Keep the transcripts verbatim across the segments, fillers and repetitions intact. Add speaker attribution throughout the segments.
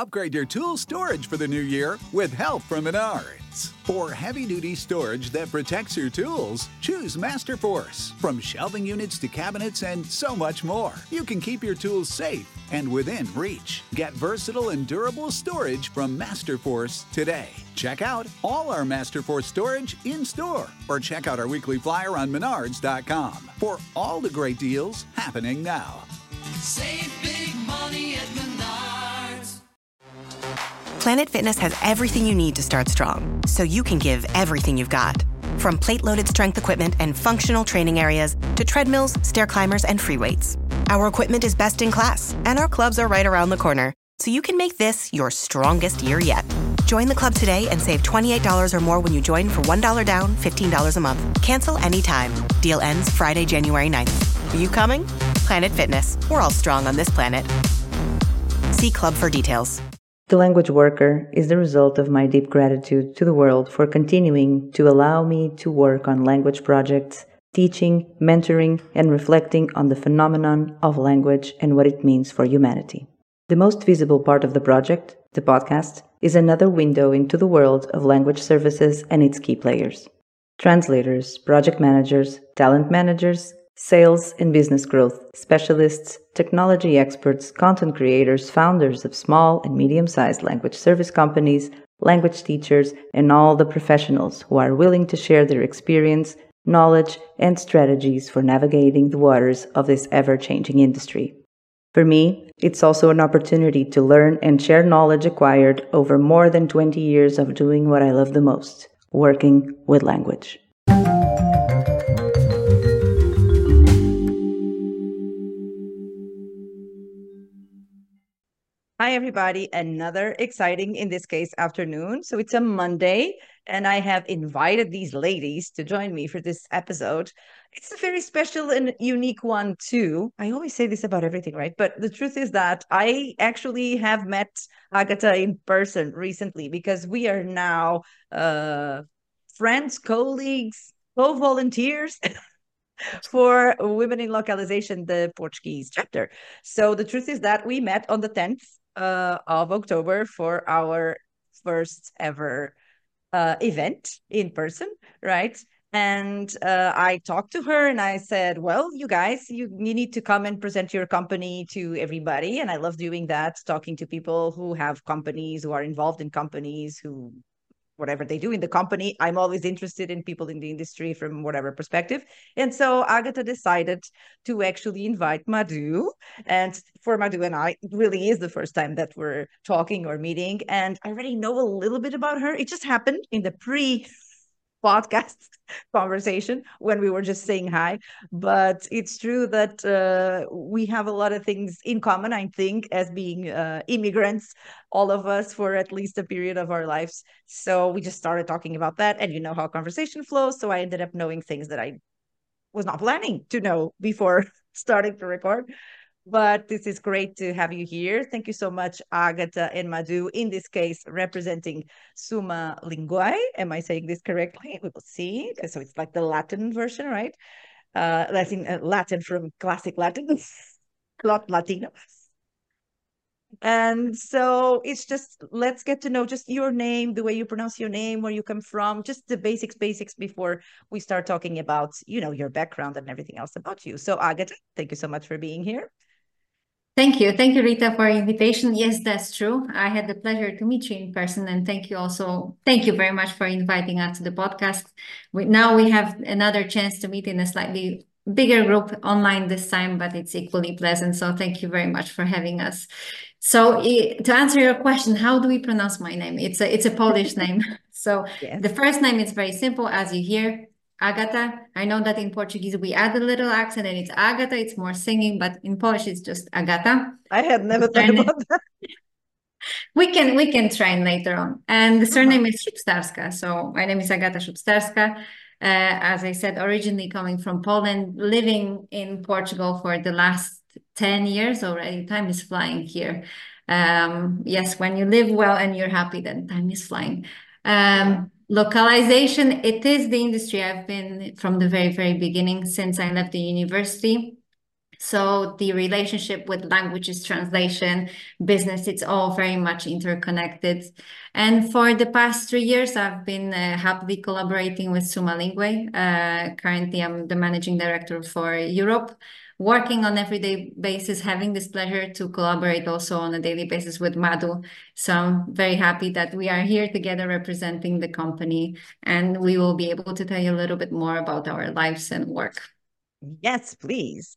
Speaker 1: Upgrade your tool storage for the new year with help from Menards. For heavy-duty storage that protects your tools, choose Masterforce. From shelving units to cabinets and so much more, you can keep your tools safe and within reach. Get versatile and durable storage from Masterforce today. Check out all our Masterforce storage in-store or check out our weekly flyer on menards dot com for all the great deals happening now.
Speaker 2: Save big money at Menards.
Speaker 3: Planet Fitness has everything you need to start strong, so you can give everything you've got. From plate-loaded strength equipment and functional training areas to treadmills, stair climbers, and free weights. Our equipment is best in class, and our clubs are right around the corner, so you can make this your strongest year yet. Join the club today and save twenty-eight dollars or more when you join for one dollar down, fifteen dollars a month. Cancel anytime. Deal ends Friday, January ninth. Are you coming? Planet Fitness. We're all strong on this planet. See club for details.
Speaker 4: The Language Worker is the result of my deep gratitude to the world for continuing to allow me to work on language projects, teaching, mentoring, and reflecting on the phenomenon of language and what it means for humanity. The most visible part of the project, the podcast, is another window into the world of language services and its key players. Translators, project managers, talent managers, sales and business growth specialists, technology experts, content creators, founders of small and medium-sized language service companies, language teachers, and all the professionals who are willing to share their experience, knowledge, and strategies for navigating the waters of this ever-changing industry. For me, it's also an opportunity to learn and share knowledge acquired over more than twenty years of doing what I love the most, working with language. Hi, everybody. Another exciting, in this case, afternoon. So it's a Monday, and I have invited these ladies to join me for this episode. It's a very special and unique one, too. I always say this about everything, right? But the truth is that I actually have met Agata in person recently because we are now uh, friends, colleagues, co-volunteers for Women in Localization, the Portuguese chapter. So the truth is that we met on the tenth uh, of October for our first ever uh, event in person, right? And uh, I talked to her and I said, well, you guys, you, you need to come and present your company to everybody. And I love doing that, talking to people who have companies, who are involved in companies, who whatever they do in the company. I'm always interested in people in the industry from whatever perspective. And so Agata decided to actually invite Madhu. And for Madhu and I, it really is the first time that we're talking or meeting. And I already know a little bit about her. It just happened in the pre podcast conversation when we were just saying hi. But it's true that uh, we have a lot of things in common, I think, as being uh, immigrants, all of us, for at least a period of our lives. So we just started talking about that, and you know how conversation flows. So I ended up knowing things that I was not planning to know before starting to record. But this is great to have you here. Thank you so much, Agata and Madhu, in this case, representing Summa Linguae. Am I saying this correctly? We will see. So it's like the Latin version, right? Uh, Latin, uh, Latin from classic Latin, not Latino. And so it's just, let's get to know just your name, the way you pronounce your name, where you come from, just the basics, basics before we start talking about, you know, your background and everything else about you. So Agata, thank you so much for being here.
Speaker 5: Thank you. Thank you, Rita, for your invitation. Yes, that's true. I had the pleasure to meet you in person, and thank you also. Thank you very much for inviting us to the podcast. We, now we have another chance to meet in a slightly bigger group online this time, but it's equally pleasant. So thank you very much for having us. So to answer your question, how do we pronounce my name? It's a, it's a Polish name. So yes. The first name is very simple, as you hear. Agata. I know that in Portuguese we add a little accent and it's Agata, it's more singing, but in Polish it's just Agata.
Speaker 4: I had never thought about that.
Speaker 5: We can we can train later on. And the surname uh-huh. is Szubstarska. So my name is Agata Szubstarska. Uh, as I said, originally coming from Poland, living in Portugal for the last ten years already. Time is flying here. Um, yes, when you live well and you're happy, then time is flying. Um, yeah. Localization, it is the industry I've been from the very, very beginning since I left the university. So the relationship with languages, translation, business, it's all very much interconnected. And for the past three years, I've been uh, happily collaborating with Summa Lingue. Uh, currently, I'm the managing director for Europe, working on everyday basis, having this pleasure to collaborate also on a daily basis with Madhu. So I'm very happy that we are here together representing the company, and we will be able to tell you a little bit more about our lives and work.
Speaker 4: Yes, please.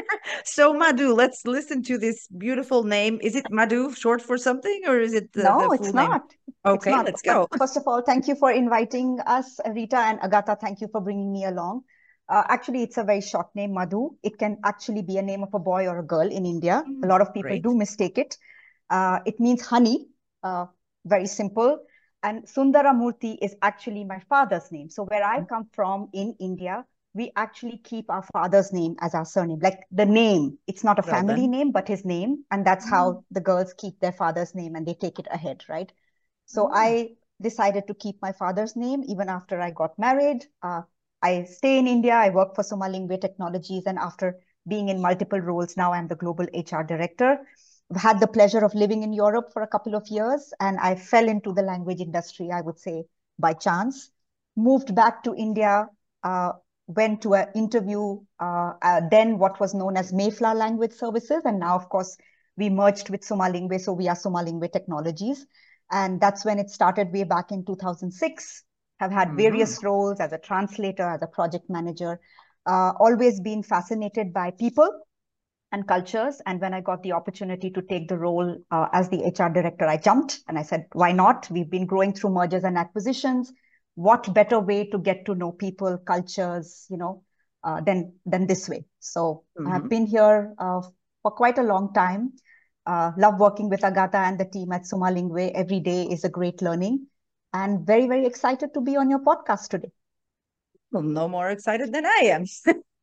Speaker 4: So Madhu, let's listen to this beautiful name. Is it Madhu short for something, or is it the,
Speaker 6: No,
Speaker 4: the
Speaker 6: it's
Speaker 4: full name?
Speaker 6: not. It's
Speaker 4: Okay,
Speaker 6: not.
Speaker 4: let's
Speaker 6: But
Speaker 4: go.
Speaker 6: first of all, thank you for inviting us, Rita and Agatha. Thank you for bringing me along. Uh, actually, it's a very short name, Madhu. It can actually be a name of a boy or a girl in India. A lot of people
Speaker 4: Great.
Speaker 6: do mistake it. Uh, it means honey, uh, very simple. And Sundaramurthy is actually my father's name. So where I come from in India, we actually keep our father's name as our surname, like the name. It's not a
Speaker 4: Well
Speaker 6: family
Speaker 4: done.
Speaker 6: name, but his name. And that's how the girls keep their father's name and they take it ahead, right? So
Speaker 4: Mm.
Speaker 6: I decided to keep my father's name even after I got married. Uh, I stay in India. I work for Summa Lingue Technologies. And after being in multiple roles, now I'm the global H R director. I've had the pleasure of living in Europe for a couple of years, and I fell into the language industry, I would say, by chance. Moved back to India, uh, went to an interview, uh, uh, then what was known as Mayflower Language Services. And now, of course, we merged with Summa Lingue, so we are Summa Lingue Technologies. And that's when it started way back in two thousand six. Have had various
Speaker 4: Mm-hmm.
Speaker 6: roles as a translator, as a project manager, uh, always been fascinated by people and cultures. And when I got the opportunity to take the role uh, as the H R director, I jumped and I said, why not? We've been growing through mergers and acquisitions. What better way to get to know people, cultures, you know, uh, than, than this way? So
Speaker 4: Mm-hmm.
Speaker 6: I've been here uh, for quite a long time. Uh, love working with Agatha and the team at Summa Lingue. Every day is a great learning. And very, very excited to be on your podcast today.
Speaker 4: Well, no more excited than I am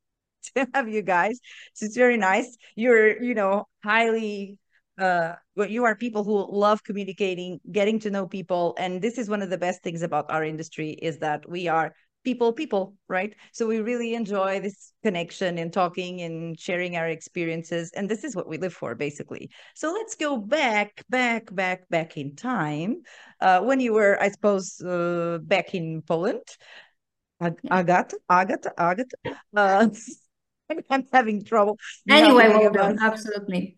Speaker 4: to have you guys. So it's very nice. You're, you know, highly uh well, you are people who love communicating, getting to know people. And this is one of the best things about our industry is that we are people, people, right? So we really enjoy this connection and talking and sharing our experiences. And this is what we live for, basically. So let's go back, back, back, back in time. Uh, when you were, I suppose, uh, back in Poland. Ag- Agatha, Agatha, Agatha. Uh, I'm having trouble not
Speaker 5: Anyway,
Speaker 4: thinking
Speaker 5: well
Speaker 4: about.
Speaker 5: done. Absolutely.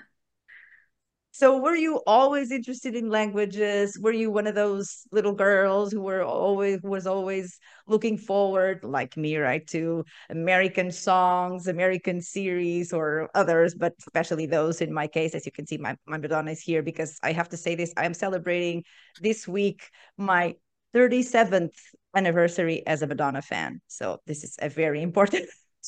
Speaker 4: So, were you always interested in languages? Were you one of those little girls who were always was always looking forward, like me, right, to American songs, American series, or others, but especially those in my case, as you can see, my, my Madonna is here because I have to say this. I am celebrating this week my thirty-seventh anniversary as a Madonna fan. So this is a very important.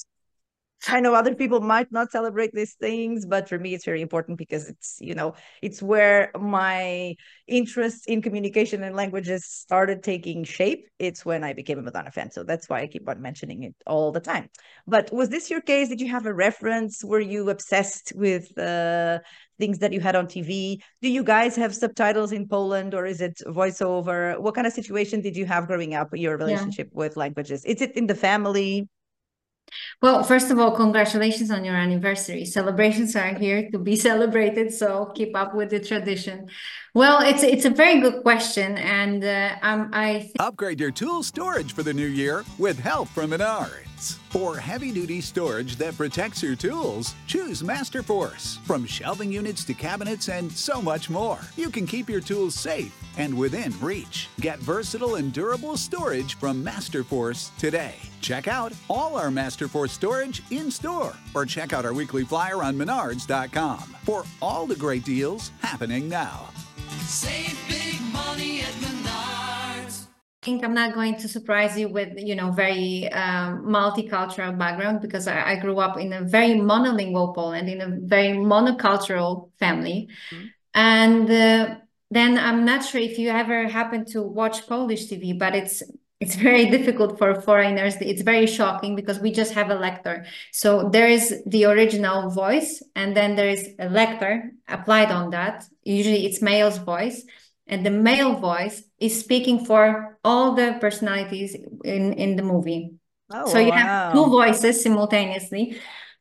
Speaker 4: I know other people might not celebrate these things, but for me, it's very important because it's, you know, it's where my interest in communication and languages started taking shape. It's when I became a Madonna fan. So that's why I keep on mentioning it all the time. But was this your case? Did you have a reference? Were you obsessed with uh, things that you had on T V? Do you guys have subtitles in Poland or is it voiceover? What kind of situation did you have growing up, your
Speaker 5: Yeah.
Speaker 4: relationship with languages? Is it in the family?
Speaker 5: Well, first of all, congratulations on your anniversary. Celebrations are here to be celebrated, so keep up with the tradition. Well, it's it's a very good question, and uh, um, I think
Speaker 1: Upgrade your tool storage for the new year with help from Menards. For heavy-duty storage that protects your tools, choose Masterforce. From shelving units to cabinets and so much more, you can keep your tools safe and within reach. Get versatile and durable storage from Masterforce today. Check out all our Masterforce storage in-store or check out our weekly flyer on menards dot com for all the great deals happening now.
Speaker 2: Save big money at Menards.
Speaker 5: think I'm not going to surprise you with, you know, very um, multicultural background because I, I grew up in a very monolingual Poland, in a very monocultural family.
Speaker 4: Mm-hmm.
Speaker 5: And uh, then I'm not sure if you ever happen to watch Polish T V, but it's it's very difficult for foreigners. It's very shocking because we just have a lector. So there is the original voice, and then there is a lector applied on that. Usually it's male's voice. And the male voice is speaking for all the personalities in, in the movie.
Speaker 4: Oh,
Speaker 5: so you
Speaker 4: wow.
Speaker 5: have two voices simultaneously.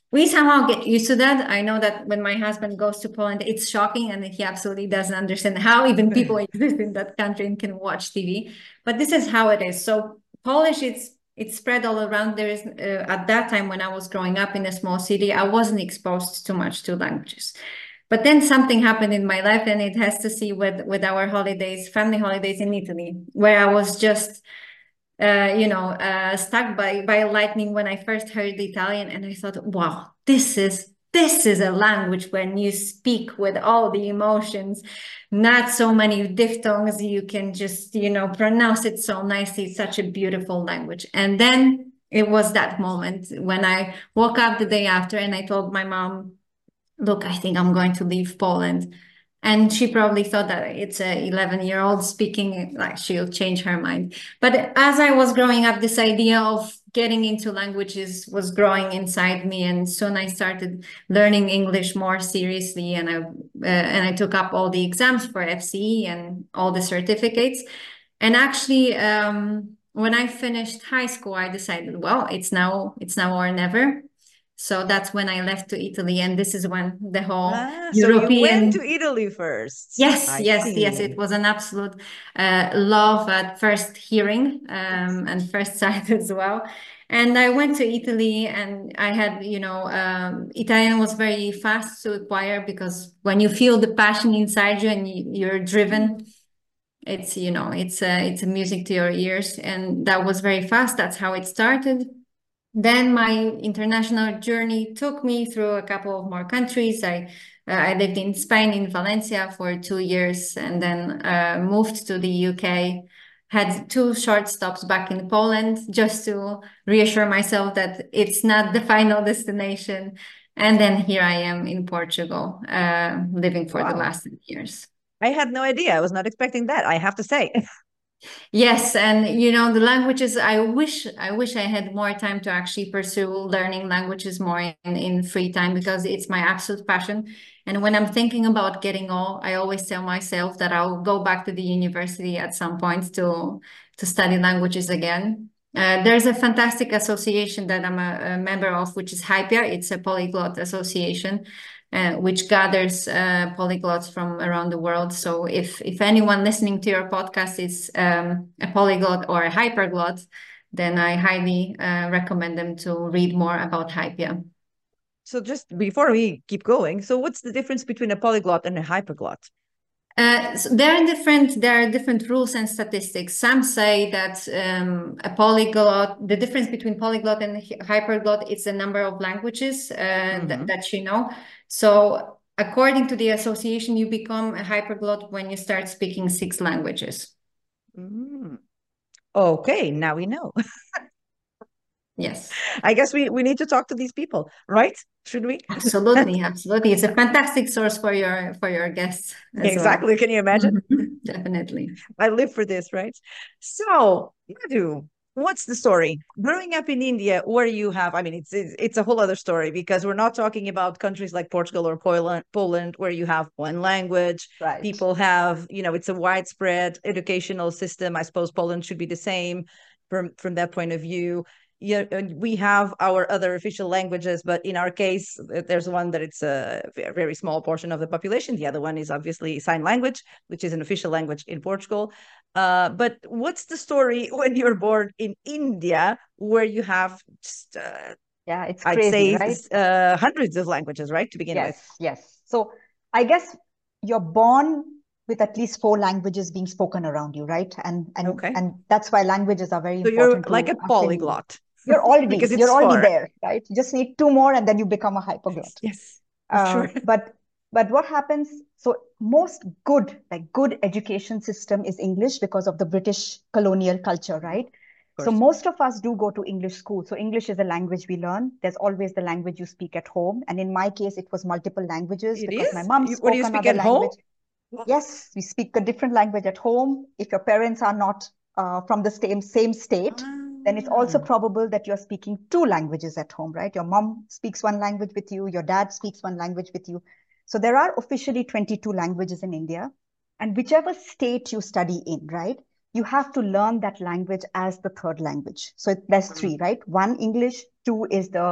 Speaker 5: we somehow get used to that. I know that when my husband goes to Poland, it's shocking, and he absolutely doesn't understand how even people exist in that country and can watch T V. But this is how it is. So Polish, it's it's spread all around. There is uh, at that time when I was growing up in a small city, I wasn't exposed too much to languages. But then something happened in my life, and it has to see with with our holidays, family holidays in Italy, where I was just uh, you know, uh, struck by by lightning when I first heard Italian, and I thought, wow, this is this is a language when you speak with all the emotions, not so many diphthongs. You can just, you know, pronounce it so nicely. It's such a beautiful language. And then it was that moment when I woke up the day after, and I told my mom, look, I think I'm going to leave Poland. And she probably thought that it's a eleven year old speaking, like she'll change her mind. But as I was growing up, this idea of getting into languages was growing inside me. And soon I started learning English more seriously. And I, uh, and I took up all the exams for F C E and all the certificates. And actually, um, when I finished high school, I decided, well, it's now, it's now or never. So that's when I left to Italy, and this is when the whole
Speaker 4: Ah,
Speaker 5: European...
Speaker 4: So you went to Italy first.
Speaker 5: Yes,
Speaker 4: I
Speaker 5: yes,
Speaker 4: see.
Speaker 5: yes. It was an absolute uh, love at first hearing um, and first sight as well. And I went to Italy, and I had, you know, um, Italian was very fast to acquire, because when you feel the passion inside you and you, you're driven, it's, you know, it's a, it's a music to your ears. And that was very fast. That's how it started. Then my international journey took me through a couple of more countries. I uh, I lived in Spain, in Valencia for two years, and then uh, moved to the U K. Had two short stops back in Poland just to reassure myself that it's not the final destination. And then here I am in Portugal, uh, living for wow. the last years.
Speaker 4: I had no idea. I was not expecting that, I have to say.
Speaker 5: Yes, and you know, the languages, I wish I wish I had more time to actually pursue learning languages more in, in free time, because it's my absolute passion. And when I'm thinking about getting old, I always tell myself that I'll go back to the university at some point to to study languages again. Uh, there's a fantastic association that I'm a, a member of, which is Hypia. It's a polyglot association. Uh, which gathers uh, polyglots from around the world. So if if anyone listening to your podcast is um, a polyglot or a hyperglot, then I highly uh, recommend them to read more about Hypia.
Speaker 4: So just before we keep going, so what's the difference between a polyglot and a hyperglot?
Speaker 5: Uh, so there are different there are different rules and statistics. Some say that um, a polyglot, the difference between polyglot and hyperglot, is the number of languages uh, mm-hmm. th that you know. So according to the association, you become a hyperglot when you start speaking six languages.
Speaker 4: Mm. Okay, now we know.
Speaker 5: Yes.
Speaker 4: I guess we, we need to talk to these people, right? Should we?
Speaker 5: Absolutely, absolutely. It's a fantastic source for your for your guests.
Speaker 4: Exactly.
Speaker 5: Well.
Speaker 4: Can you imagine?
Speaker 5: Definitely.
Speaker 4: I live for this, right? So, Madhu, what's the story? Growing up in India, where you have, I mean, it's, it's it's a whole other story, because we're not talking about countries like Portugal or Poland, Poland where you have one language.
Speaker 6: Right.
Speaker 4: People have, you know, it's a widespread educational system. I suppose Poland should be the same from from that point of view. Yeah, we have our other official languages, but in our case, there's one that it's a very small portion of the population. The other one is obviously sign language, which is an official language in Portugal. Uh, but what's the story when you're born in India, where you have just, uh,
Speaker 6: yeah, it's
Speaker 4: I'd
Speaker 6: crazy,
Speaker 4: say
Speaker 6: right?
Speaker 4: uh, hundreds of languages, right, to begin
Speaker 6: yes,
Speaker 4: with?
Speaker 6: Yes, yes. So I guess you're born with at least four languages being spoken around you, right? And and
Speaker 4: okay.
Speaker 6: and that's why languages are very
Speaker 4: so
Speaker 6: important.
Speaker 4: So you're like a polyglot.
Speaker 6: You're already
Speaker 4: because it's
Speaker 6: you're already
Speaker 4: four.
Speaker 6: there, right? You just need two more, and then you become a hyperglot.
Speaker 4: Yes,
Speaker 6: uh,
Speaker 4: sure.
Speaker 6: But but what happens? So most good like good education system is English because of the British colonial culture, right? So most of us do go to English school. So English is a language we learn. There's always the language you speak at home, and in my case, it was multiple languages
Speaker 4: it
Speaker 6: because
Speaker 4: is?
Speaker 6: my mom
Speaker 4: you,
Speaker 6: spoke
Speaker 4: what do you speak
Speaker 6: another
Speaker 4: at
Speaker 6: language.
Speaker 4: Home?
Speaker 6: Yes, we speak a different language at home. If your parents are not uh, from the same same state, ah. then it's also probable that you're speaking two languages at home, right? Your mom speaks one language with you, your dad speaks one language with you. So there are officially twenty-two languages in India, and whichever state you study in, right, you have to learn that language as the third language. So there's three, right? One, English. Two is the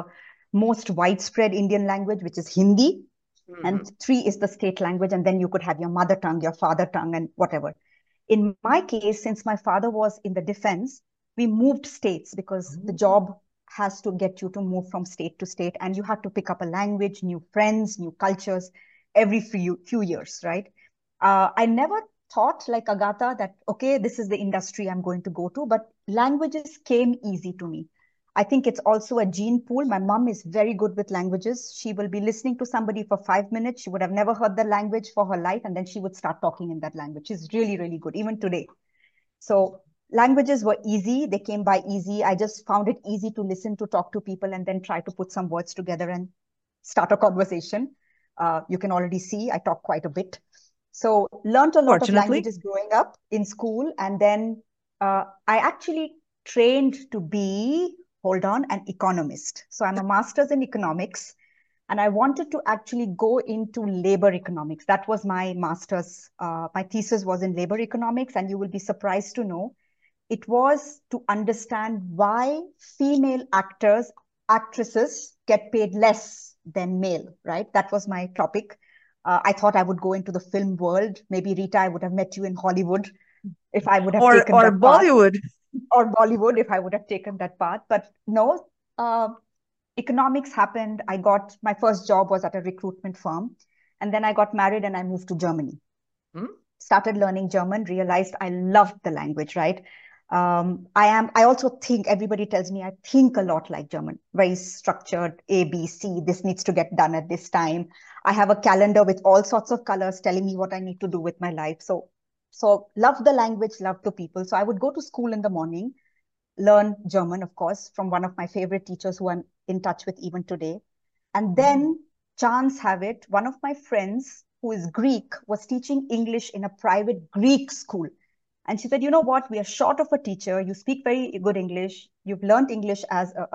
Speaker 6: most widespread Indian language, which is Hindi.
Speaker 4: Mhm.
Speaker 6: And three is the state language. And then you could have your mother tongue, your father tongue, and whatever. In my case, since my father was in the defense, we moved states because the job has to get you to move from state to state. And you have to pick up a language, new friends, new cultures every few, few years, right? Uh, I never thought like Agatha that, okay, this is the industry I'm going to go to, but languages came easy to me. I think it's also a gene pool. My mom is very good with languages. She will be listening to somebody for five minutes. She would have never heard the language for her life. And then she would start talking in that language. She's really, really good, even today. So languages were easy. They came by easy. I just found it easy to listen, to talk to people, and then try to put some words together and start a conversation. Uh, you can already see I talk quite a bit. So learned a lot of languages growing up in school. And then uh, I actually trained to be, hold on, an economist. So I'm a master's in economics. And I wanted to actually go into labor economics. That was my master's. Uh, my thesis was in labor economics. And you will be surprised to know it was to understand why female actors, actresses get paid less than male, right? That was my topic. Uh, I thought I would go into the film world. Maybe Rita, I would have met you in Hollywood if I would have
Speaker 4: or
Speaker 6: taken
Speaker 4: or
Speaker 6: that
Speaker 4: Bollywood.
Speaker 6: path. Or Bollywood if I would have taken that path. But no, uh, economics happened. I got, my first job was at a recruitment firm. And then I got married and I moved to Germany. Hmm? Started learning German, realized I loved the language, right? Um, I am, I also think, everybody tells me I think a lot like German, very structured, A, B, C, this needs to get done at this time. I have a calendar with all sorts of colors telling me what I need to do with my life. So, so love the language, love the people. So I would go to school in the morning, learn German, of course, from one of my favorite teachers who I'm in touch with even today. And then chance have it, one of my friends who is Greek was teaching English in a private Greek school. And she said, you know what, we are short of a teacher. You speak very good English. You've learned English as a...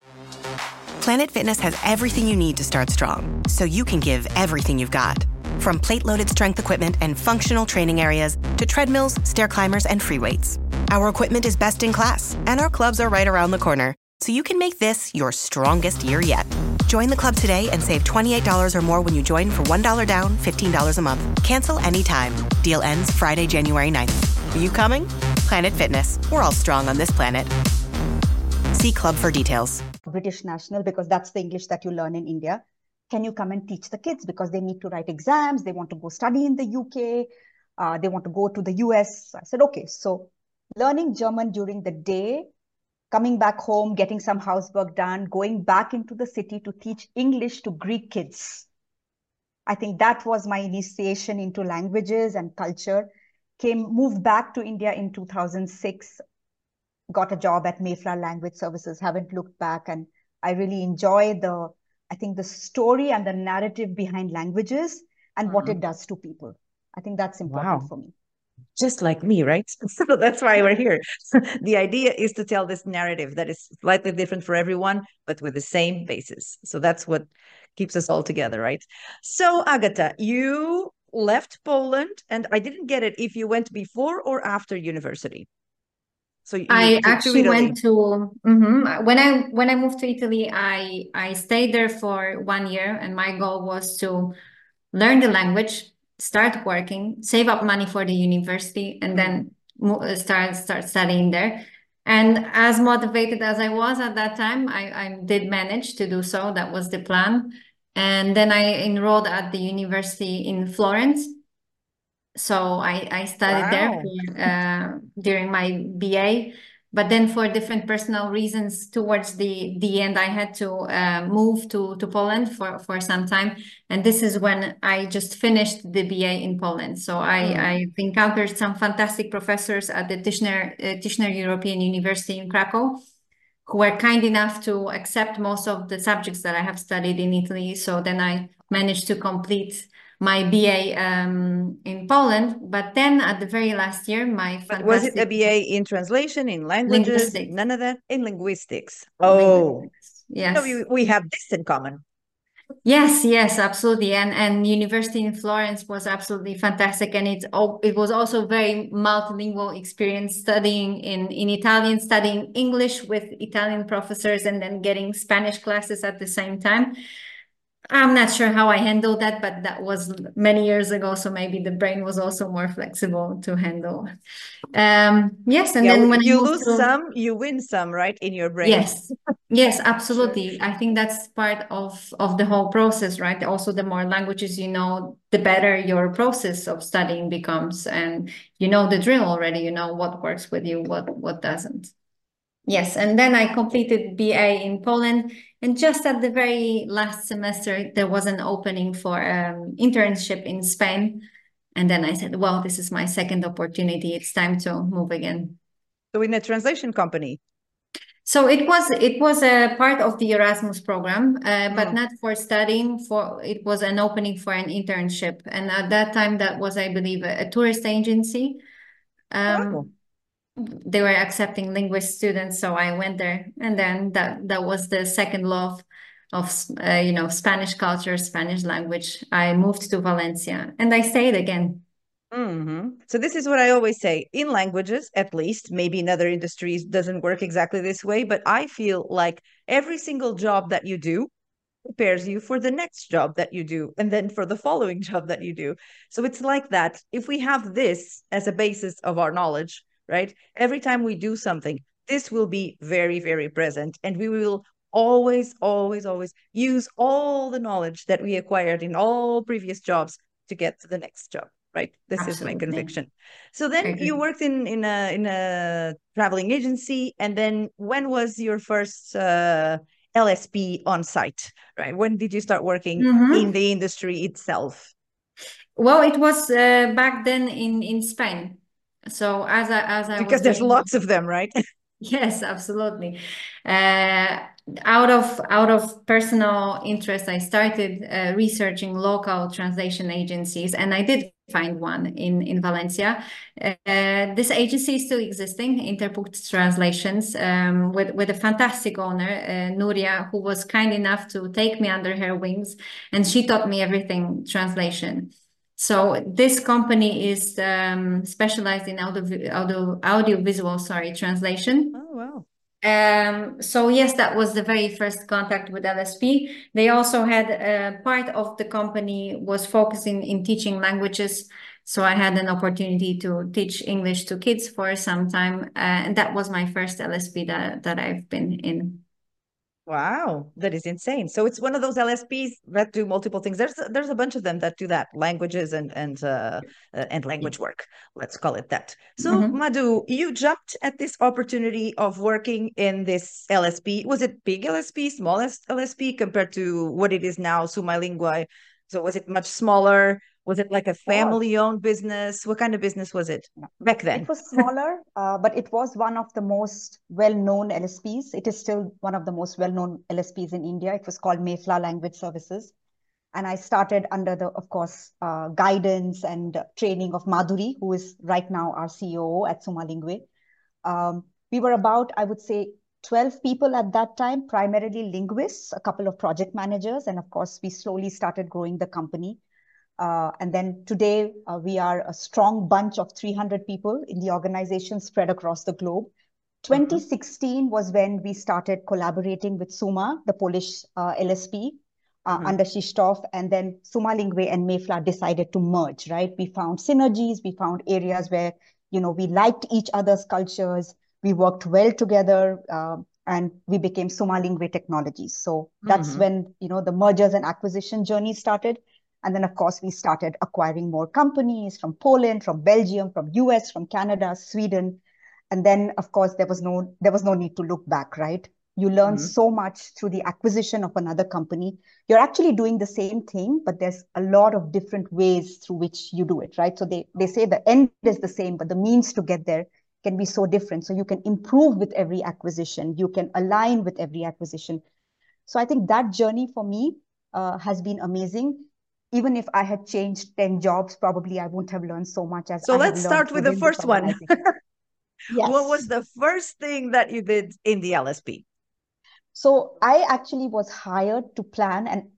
Speaker 3: Planet Fitness has everything you need to start strong, so you can give everything you've got. From plate-loaded strength equipment and functional training areas to treadmills, stair climbers, and free weights. Our equipment is best in class, and our clubs are right around the corner, so you can make this your strongest year yet. Join the club today and save twenty-eight dollars or more when you join for one dollar down, fifteen dollars a month. Cancel anytime. Deal ends Friday, January ninth. Are you coming? Planet Fitness. We're all strong on this planet. See club for details.
Speaker 6: British national, because that's the English that you learn in India. Can you come and teach the kids? Because they need to write exams. They want to go study in the U K. Uh, they want to go to the U S. So I said, okay. So learning German during the day, coming back home, getting some housework done, going back into the city to teach English to Greek kids. I think that was my initiation into languages and culture. Came, moved back to India in two thousand six, got a job at Mayflower Language Services, haven't looked back. And I really enjoy the, I think the story and the narrative behind languages and mm-hmm. what it does to people. I think that's important wow. for me.
Speaker 4: Just like me, right? So that's why we're here. The idea is to tell this narrative that is slightly different for everyone, but with the same basis. So that's what keeps us all together, right? So Agatha, you left Poland, and I didn't get it if you went before or after university. So you,
Speaker 5: I
Speaker 4: to,
Speaker 5: actually
Speaker 4: to
Speaker 5: went to mm-hmm. when I when I moved to Italy, I I stayed there for one year, and my goal was to learn the language, start working, save up money for the university, and then start start studying there. And as motivated as I was at that time, I, I did manage to do so. That was the plan. And then I enrolled at the university in Florence. So I, I studied wow. there for, uh, during my B A. But then for different personal reasons, towards the, the end, I had to uh, move to, to Poland for, for some time. And this is when I just finished the B A in Poland. So I, mm. I've encountered some fantastic professors at the Tischner, uh, Tischner European University in Krakow, who were kind enough to accept most of the subjects that I have studied in Italy. So then I managed to complete my B A um, in Poland, but then at the very last year, my fantastic...
Speaker 4: Was it a B A in translation, in languages?
Speaker 5: Linguistics.
Speaker 4: None of that? In linguistics. Oh,
Speaker 5: linguistics. Yes.
Speaker 4: So we, we have this in common.
Speaker 5: Yes, yes, absolutely. And and University in Florence was absolutely fantastic. And it oh, it was also very multilingual experience studying in, in Italian, studying English with Italian professors, and then getting Spanish classes at the same time. I'm not sure how I handled that, but that was many years ago. So maybe the brain was also more flexible to handle. Um, yes, and
Speaker 4: Yeah,
Speaker 5: then when I
Speaker 4: you
Speaker 5: moved
Speaker 4: lose
Speaker 5: to
Speaker 4: some, you win some, right, in your brain.
Speaker 5: yes, yes,
Speaker 4: Sure.
Speaker 5: absolutely. I think that's part of of the whole process, right? Also, the more languages you know, the better your process of studying becomes, and you know the drill already. You know what works with you, what what doesn't. Yes, and then I completed B A in Poland, and just at the very last semester, there was an opening for um, internship in Spain, and then I said, "Well, this is my second opportunity. It's time to move again."
Speaker 4: So in a translation company.
Speaker 5: So it was it was a part of the Erasmus program, uh, but
Speaker 4: Mm.
Speaker 5: not for studying. For it was an opening for an internship, and at that time, that was, I believe, a, a tourist agency.
Speaker 4: Oh.
Speaker 5: Um, they were accepting linguist students, so I went there, and then that that was the second love of uh, you know Spanish culture, Spanish language. I moved to Valencia, and I stayed again.
Speaker 4: hmm So this is what I always say in languages, at least, maybe in other industries doesn't work exactly this way, but I feel like every single job that you do prepares you for the next job that you do and then for the following job that you do. So it's like that. If we have this as a basis of our knowledge, right? Every time we do something, this will be very, very present and we will always, always, always use all the knowledge that we acquired in all previous jobs to get to the next job. Right. This is my
Speaker 5: Absolutely,
Speaker 4: conviction. So
Speaker 5: I
Speaker 4: then you
Speaker 5: agree.
Speaker 4: worked in in a in a traveling agency, and then when was your first uh, L S P on site? Right. When did you start working in
Speaker 5: Mm-hmm.
Speaker 4: the industry itself?
Speaker 5: Well, it was uh, back then in in Spain. So as I as I was
Speaker 4: Because there's
Speaker 5: doing
Speaker 4: lots of them, right?
Speaker 5: yes, absolutely. Uh, out of out of personal interest, I started uh, researching local translation agencies, and I did find one in in Valencia. Uh, this agency is still existing, Interpunkt Translations, um, with with a fantastic owner, uh, Nuria, who was kind enough to take me under her wings, and she taught me everything translation. So this company is um, specialized in audio, audio, audiovisual, sorry, translation.
Speaker 4: Oh, wow.
Speaker 5: Um, so yes, that was the very first contact with L S P. They also had a part of the company was focusing in teaching languages. So I had an opportunity to teach English to kids for some time, uh, and that was my first L S P that that I've been in.
Speaker 4: Wow, that is insane. So it's one of those L S Ps that do multiple things. There's a, there's a bunch of them that do that, languages and and uh, uh, and language work. Let's call it that. So
Speaker 5: Mhm.
Speaker 4: Madhu, you jumped at this opportunity of working in this L S P. Was it big L S P, smallest L S P compared to what it is now, Summa Lingua? So was it much smaller? Was it like a
Speaker 6: Was.
Speaker 4: family-owned business? What kind of business was it back
Speaker 6: It
Speaker 4: then?
Speaker 6: was smaller, uh, but it was one of the most well-known L S Ps. It is still one of the most well-known L S Ps in India. It was called Mayflower Language Services. And I started under the, of course, uh, guidance and uh, training of Madhuri, who is right now our C O O at Summa Lingue. Um, we were about, I would say, twelve people at that time, primarily linguists, a couple of project managers, and of course, we slowly started growing the company. Uh, and then today, uh, we are a strong bunch of three hundred people in the organization spread across the globe.
Speaker 4: Mhm.
Speaker 6: twenty sixteen was when we started collaborating with Suma, the Polish uh, L S P, uh,
Speaker 4: Mhm.
Speaker 6: under Krzysztof, and then Suma Lingue and Mayflower decided to merge, right? We found synergies, we found areas where, you know, we liked each other's cultures, we worked well together, uh, and we became Suma Lingue Technologies. So that's
Speaker 4: Mhm.
Speaker 6: when, you know, the mergers and acquisition journey started. And then, of course, we started acquiring more companies from Poland, from Belgium, from U S, from Canada, Sweden. And then, of course, there was no there was no need to look back, right? You learn
Speaker 4: Mhm.
Speaker 6: so much through the acquisition of another company. You're actually doing the same thing, but there's a lot of different ways through which you do it, right? So they, they say the end is the same, but the means to get there can be so different. So you can improve with every acquisition. You can align with every acquisition. So I think that journey for me uh, has been amazing. Even if I had changed ten jobs, probably I wouldn't have learned so much as
Speaker 4: So
Speaker 6: I have
Speaker 4: let's
Speaker 6: learned
Speaker 4: start with the
Speaker 6: within this
Speaker 4: first one.
Speaker 6: organization.
Speaker 4: What was
Speaker 6: Yes.
Speaker 4: the first thing that you did in the L S P?
Speaker 6: So I actually was hired to plan, and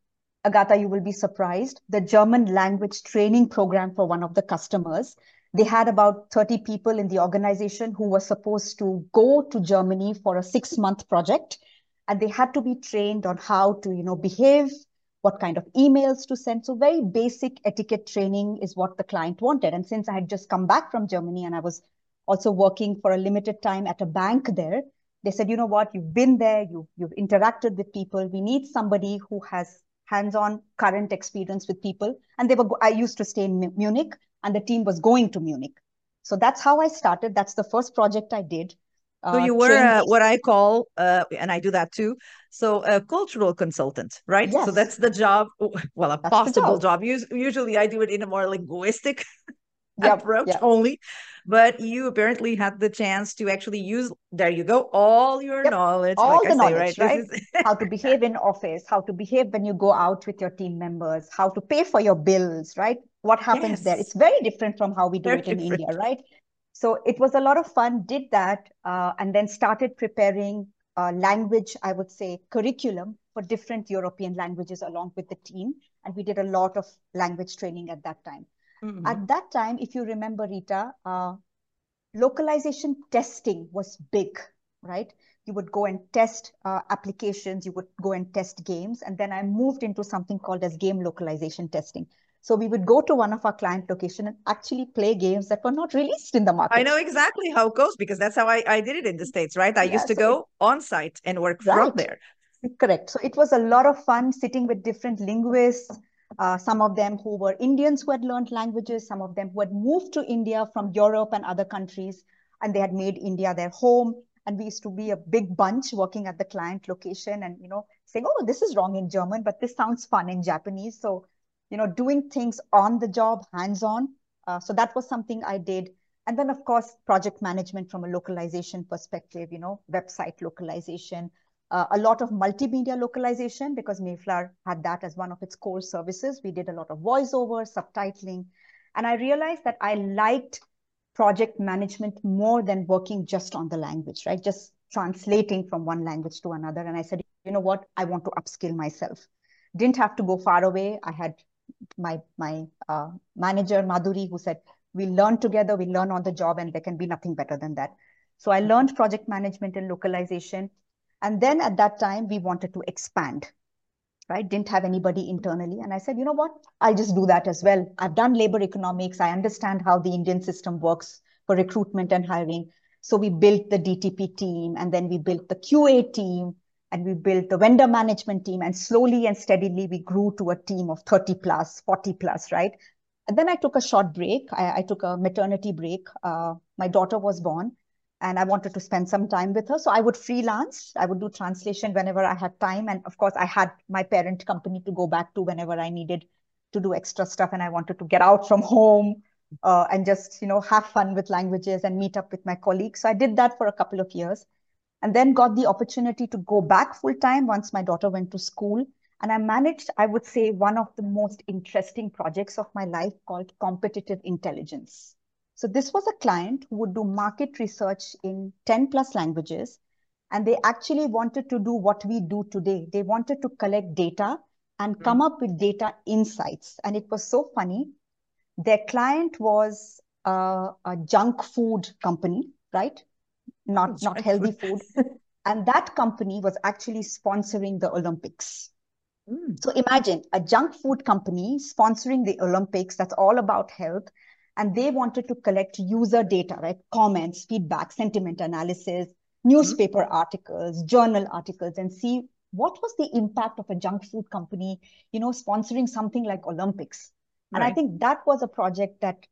Speaker 6: Agatha, you will be surprised, the German language training program for one of the customers. They had about thirty people in the organization who were supposed to go to Germany for a six-month project, and they had to be trained on how to, you know, behave, what kind of emails to send. So very basic etiquette training is what the client wanted. And since I had just come back from Germany and I was also working for a limited time at a bank there, they said, you know what, you've been there, you've, you've interacted with people. We need somebody who has hands-on current experience with people. And they were, I used to stay in Munich, and the team was going to Munich. So that's how I started. That's the first project I did.
Speaker 4: So
Speaker 6: Uh,
Speaker 4: you were
Speaker 6: trained
Speaker 4: uh,
Speaker 6: these-
Speaker 4: what I call, uh, and I do that too. So a cultural consultant, right? So
Speaker 6: Yes,
Speaker 4: that's the job. Well, a
Speaker 6: that's the
Speaker 4: possible
Speaker 6: job.
Speaker 4: job. Us- Usually I do it in a more linguistic
Speaker 6: Yep,
Speaker 4: approach
Speaker 6: yep,
Speaker 4: only, but you apparently had the chance to actually use, there you go, all your
Speaker 6: yep.
Speaker 4: knowledge. Like
Speaker 6: All
Speaker 4: I
Speaker 6: the
Speaker 4: say, right?
Speaker 6: knowledge,
Speaker 4: This
Speaker 6: right?
Speaker 4: is
Speaker 6: How to behave in office, how to behave when you go out with your team members, how to pay for your bills, right? What happens there? It's
Speaker 4: yes,
Speaker 6: very different from how we do
Speaker 4: very
Speaker 6: it in India,
Speaker 4: different.
Speaker 6: right? So it was a lot of fun, did that, uh, and then started preparing uh, language, I would say, curriculum for different European languages along with the team. And we did a lot of language training at that time.
Speaker 4: Mhm.
Speaker 6: At that time, if you remember, Rita, uh, localization testing was big, right? You would go and test uh, applications, you would go and test games. And then I moved into something called as game localization testing. So we would go to one of our client location and actually play games that were not released in the
Speaker 4: I
Speaker 6: market.
Speaker 4: know exactly how it goes because that's how I, I did it in the States, right? I
Speaker 6: Yeah,
Speaker 4: used to
Speaker 6: so it,
Speaker 4: go on site and work from
Speaker 6: right.
Speaker 4: there.
Speaker 6: Correct. So it was a lot of fun sitting with different linguists, uh, some of them who were Indians who had learned languages, some of them who had moved to India from Europe and other countries, and they had made India their home. And we used to be a big bunch working at the client location and, you know, saying, oh, this is wrong in German, but this sounds fun in Japanese. So, you know, doing things on the job, hands-on. Uh, so that was something I did. And then, of course, project management from a localization perspective, you know, website localization, uh, a lot of multimedia localization because Mayflower had that as one of its core services. We did a lot of voiceover, subtitling. And I realized that I liked project management more than working just on the language, right? Just translating from one language to another. And I said, you know what? I want to upskill myself. Didn't have to go far away. I had my, my uh, manager, Madhuri, who said, we learn together, we learn on the job, and there can be nothing better than that. So I learned project management and localization. And then at that time, we wanted to expand, right? Didn't have anybody internally. And I said, you know what? I'll just do that as well. I've done labor economics. I understand how the Indian system works for recruitment and hiring. So we built the D T P team, and then we built the Q A team, and we built the vendor management team. And slowly and steadily, we grew to a team of thirty plus, forty plus, right? And then I took a short break. I, I took a maternity break. Uh, my daughter was born, and I wanted to spend some time with her. So I would freelance. I would do translation whenever I had time. And of course, I had my parent company to go back to whenever I needed to do extra stuff. And I wanted to get out from home uh, and just, you know, have fun with languages and meet up with my colleagues. So I did that for a couple of years and then got the opportunity to go back full time once my daughter went to school. And I managed, I would say, one of the most interesting projects of my life called competitive intelligence. So this was a client who would do market research in ten plus languages. And they actually wanted to do what we do today. They wanted to collect data and come up with data insights. And it was so funny. Their client was uh, a junk food company, right? Not, not
Speaker 4: Junk
Speaker 6: healthy
Speaker 4: food.
Speaker 6: food. And that company was actually sponsoring the Olympics.
Speaker 4: Mm.
Speaker 6: So imagine a junk food company sponsoring the Olympics that's all about health. And they wanted to collect user data, right? Comments, feedback, sentiment analysis, newspaper articles, journal articles, and see what was the impact of a junk food company, you know, sponsoring something like Olympics. And I
Speaker 4: Right.
Speaker 6: think that was a project that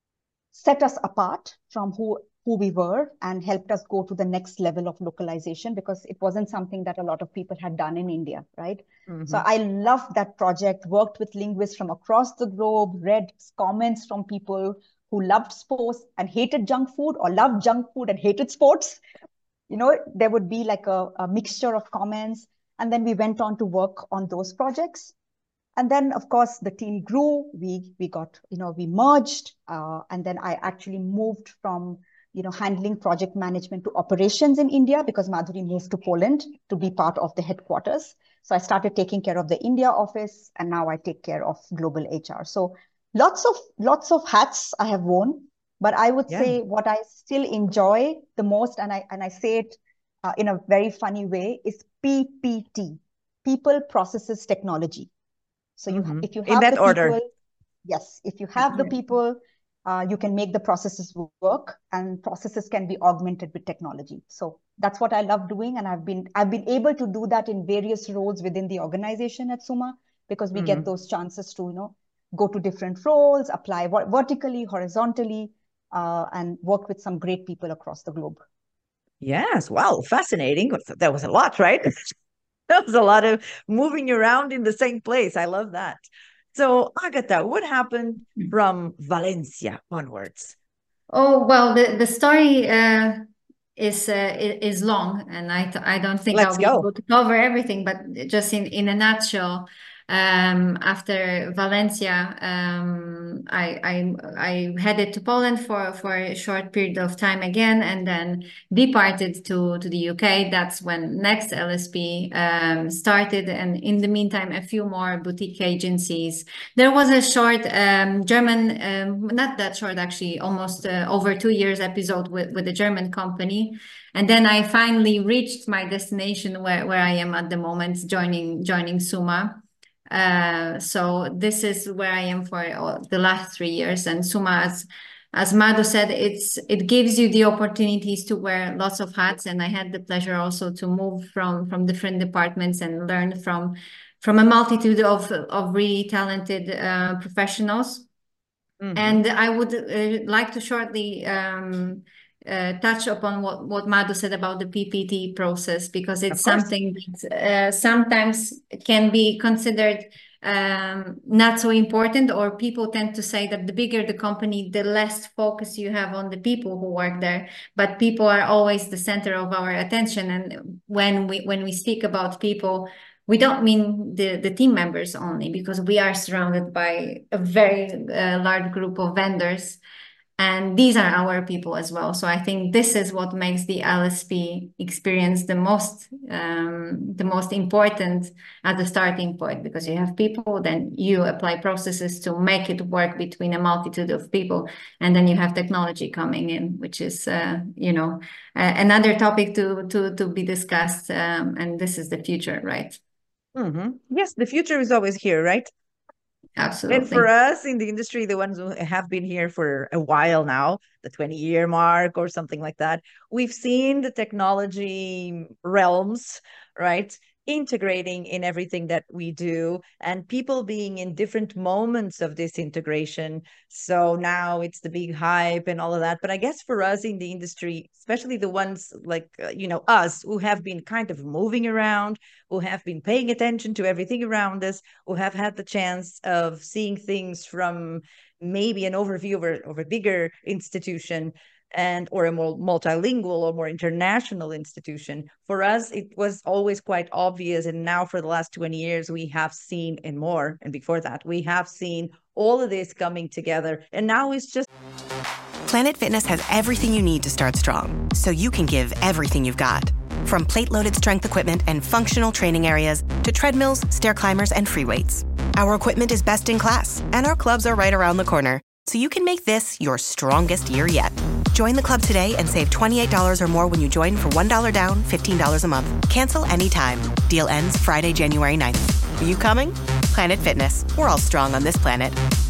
Speaker 6: set us apart from who who we were and helped us go to the next level of localization because it wasn't something that a lot of people had done in India, right?
Speaker 4: Mm-hmm.
Speaker 6: So I loved that project, worked with linguists from across the globe, read comments from people who loved sports and hated junk food or loved junk food and hated sports. You know, there would be like a, a mixture of comments. And then we went on to work on those projects. And then, of course, the team grew. We we got, you know, we merged. Uh, and then I actually moved from you know, handling project management to operations in India because Madhuri moved to Poland to be part of the headquarters. So I started taking care of the India office, and now I take care of global H R. So lots of lots of hats I have worn, but I would
Speaker 4: Yeah.
Speaker 6: say what I still enjoy the most, and I and I say it uh, in a very funny way, is P P T, people, processes, technology. So you,
Speaker 4: Mhm.
Speaker 6: if you
Speaker 4: In
Speaker 6: have
Speaker 4: that
Speaker 6: the
Speaker 4: order.
Speaker 6: people, yes, if you have the people, uh, you can make the processes work, and processes can be augmented with technology. So that's what I love doing, and I've been I've been able to do that in various roles within the organization at Summa, because we get
Speaker 4: Mhm.
Speaker 6: those chances to, you know, go to different roles, apply ver- vertically, horizontally, uh, and work with some great people across the globe.
Speaker 4: Yes. Wow. Fascinating. That was a lot, right? That was a lot of moving around in the same place. I love that. So, Agatha, what happened from Valencia onwards?
Speaker 5: Oh, well, the, the story uh, is uh, i- is long, and I th- I don't think
Speaker 4: Let's
Speaker 5: I'll be
Speaker 4: go.
Speaker 5: able to cover everything, but just in, in a nutshell, um, after Valencia, um, I, I I headed to Poland for, for a short period of time again, and then departed to, to the U K. That's when Next L S P um, started, and in the meantime, a few more boutique agencies. There was a short um, German, um, not that short actually, almost uh, over two years episode with, with a German company. And then I finally reached my destination where, where I am at the moment, joining joining Summa. Uh, so this is where I am for all, the last three years. And Summa, as, as Madhu said, it's it gives you the opportunities to wear lots of hats. And I had the pleasure also to move from, from different departments and learn from from a multitude of, of really talented uh, professionals.
Speaker 4: Mhm.
Speaker 5: And I would uh, like to shortly um, uh, touch upon what, what Madhu said about the P P T process, because it's
Speaker 4: Of course.
Speaker 5: something that uh, sometimes can be considered um, not so important, or people tend to say that the bigger the company, the less focus you have on the people who work there. But people are always the center of our attention. And when we when we speak about people, we don't mean the, the team members only, because we are surrounded by a very uh, large group of vendors, and these are our people as well. So I think this is what makes the L S P experience the most um, the most important at the starting point, because you have people, then you apply processes to make it work between a multitude of people, and then you have technology coming in, which is uh, you know uh, another topic to to to be discussed, um, and this is the future, right?
Speaker 4: Mhm. Yes, the future is always here, right? And for
Speaker 5: Absolutely.
Speaker 4: us in the industry, the ones who have been here for a while now, the twenty year mark or something like that, we've seen the technology realms, right? Integrating in everything that we do, and people being in different moments of this integration. So now it's the big hype and all of that. But I guess for us in the industry, especially the ones like, uh, you know, us who have been kind of moving around, who have been paying attention to everything around us, who have had the chance of seeing things from maybe an overview of a, of a bigger institution, and or a more multilingual or more international institution. For us, it was always quite obvious. And now for the last twenty years, we have seen, and more, and before that, we have seen all of this coming together. And now it's just
Speaker 3: Planet Fitness has everything you need to start strong, so you can give everything you've got. From plate-loaded strength equipment and functional training areas to treadmills, stair climbers, and free weights. Our equipment is best in class, and our clubs are right around the corner, so you can make this your strongest year yet. Join the club today and save twenty-eight dollars or more when you join for one dollar down, fifteen dollars a month. Cancel anytime. Deal ends Friday, January ninth. Are you coming? Planet Fitness. We're all strong on this planet.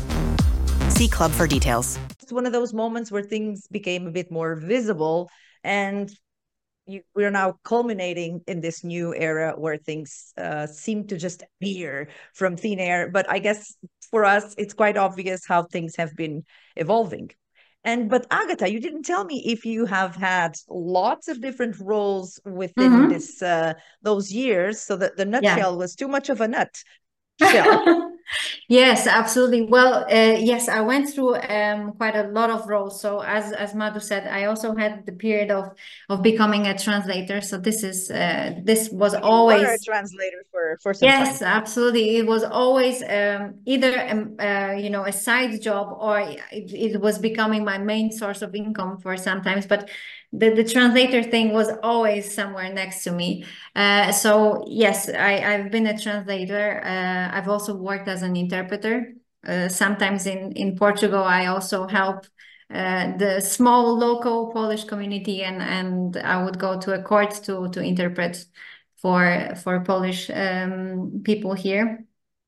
Speaker 3: See club for details.
Speaker 4: it's one of those moments where things became a bit more visible, and you, we're now culminating in this new era where things uh, seem to just appear from thin air. But I guess for us, it's quite obvious how things have been evolving. And but Agatha, you didn't tell me if you have had lots of different roles within
Speaker 5: Mm-hmm.
Speaker 4: this uh, those years, so that the
Speaker 5: Yeah.
Speaker 4: nutshell was too much of a nut shell.
Speaker 5: Yes, absolutely. Well, uh, yes, I went through um, quite a lot of roles. So as as Madhu said, I also had the period of of becoming a translator. So this is uh, this was
Speaker 4: So you were a
Speaker 5: always.
Speaker 4: translator for for some time.
Speaker 5: Yes, absolutely. It was always um, either um, uh, you know, a side job, or it, it was becoming my main source of income for sometimes. But the, the translator thing was always somewhere next to me. Uh, so yes, I, I've been a translator. Uh, I've also worked as an interpreter. Uh, sometimes in, in Portugal, I also help uh, the small local Polish community, and, and I would go to a court to, to interpret for for Polish um, people here.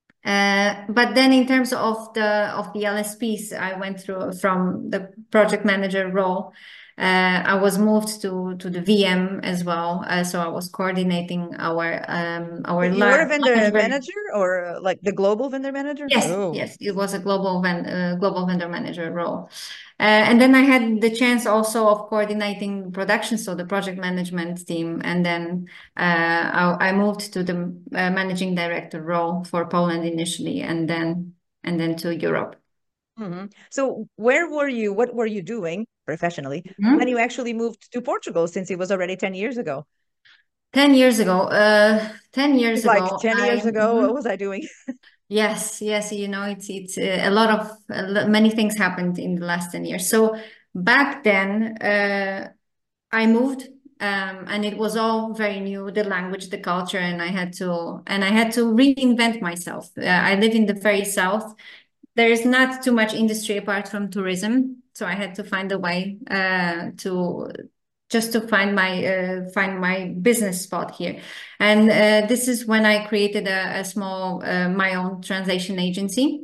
Speaker 5: Uh, but then in terms of the of the L S Ps, I went through from the project manager role. Uh, I was moved to to the V M as well, uh, so I was coordinating our um, our
Speaker 4: You were a
Speaker 5: large
Speaker 4: vendor
Speaker 5: management.
Speaker 4: manager or uh, like the global vendor manager?
Speaker 5: Yes,
Speaker 4: Oh.
Speaker 5: yes, it was a global ven uh, global vendor manager role. Uh, and then I had the chance also of coordinating production, so the project management team. And then uh, I, I moved to the uh, managing director role for Poland initially, and then and then to Europe.
Speaker 4: Mhm. So where were you? What were you doing professionally when
Speaker 5: Mhm.
Speaker 4: you actually moved to Portugal, since it was already ten years ago?
Speaker 5: ten years ago, uh, ten years
Speaker 4: It's like
Speaker 5: ago,
Speaker 4: ten
Speaker 5: I,
Speaker 4: years ago, what
Speaker 5: mhm.
Speaker 4: was I doing?
Speaker 5: Yes, yes, you know, it's it's uh, a lot of uh, lo- many things happened in the last ten years. So back then, uh, I moved, um, and it was all very new, the language, the culture, and I had to and I had to reinvent myself. Uh, I live in the very south. There is not too much industry apart from tourism, so I had to find a way uh, to just to find my uh, find my business spot here. And uh, this is when I created a, a small uh, my own translation agency.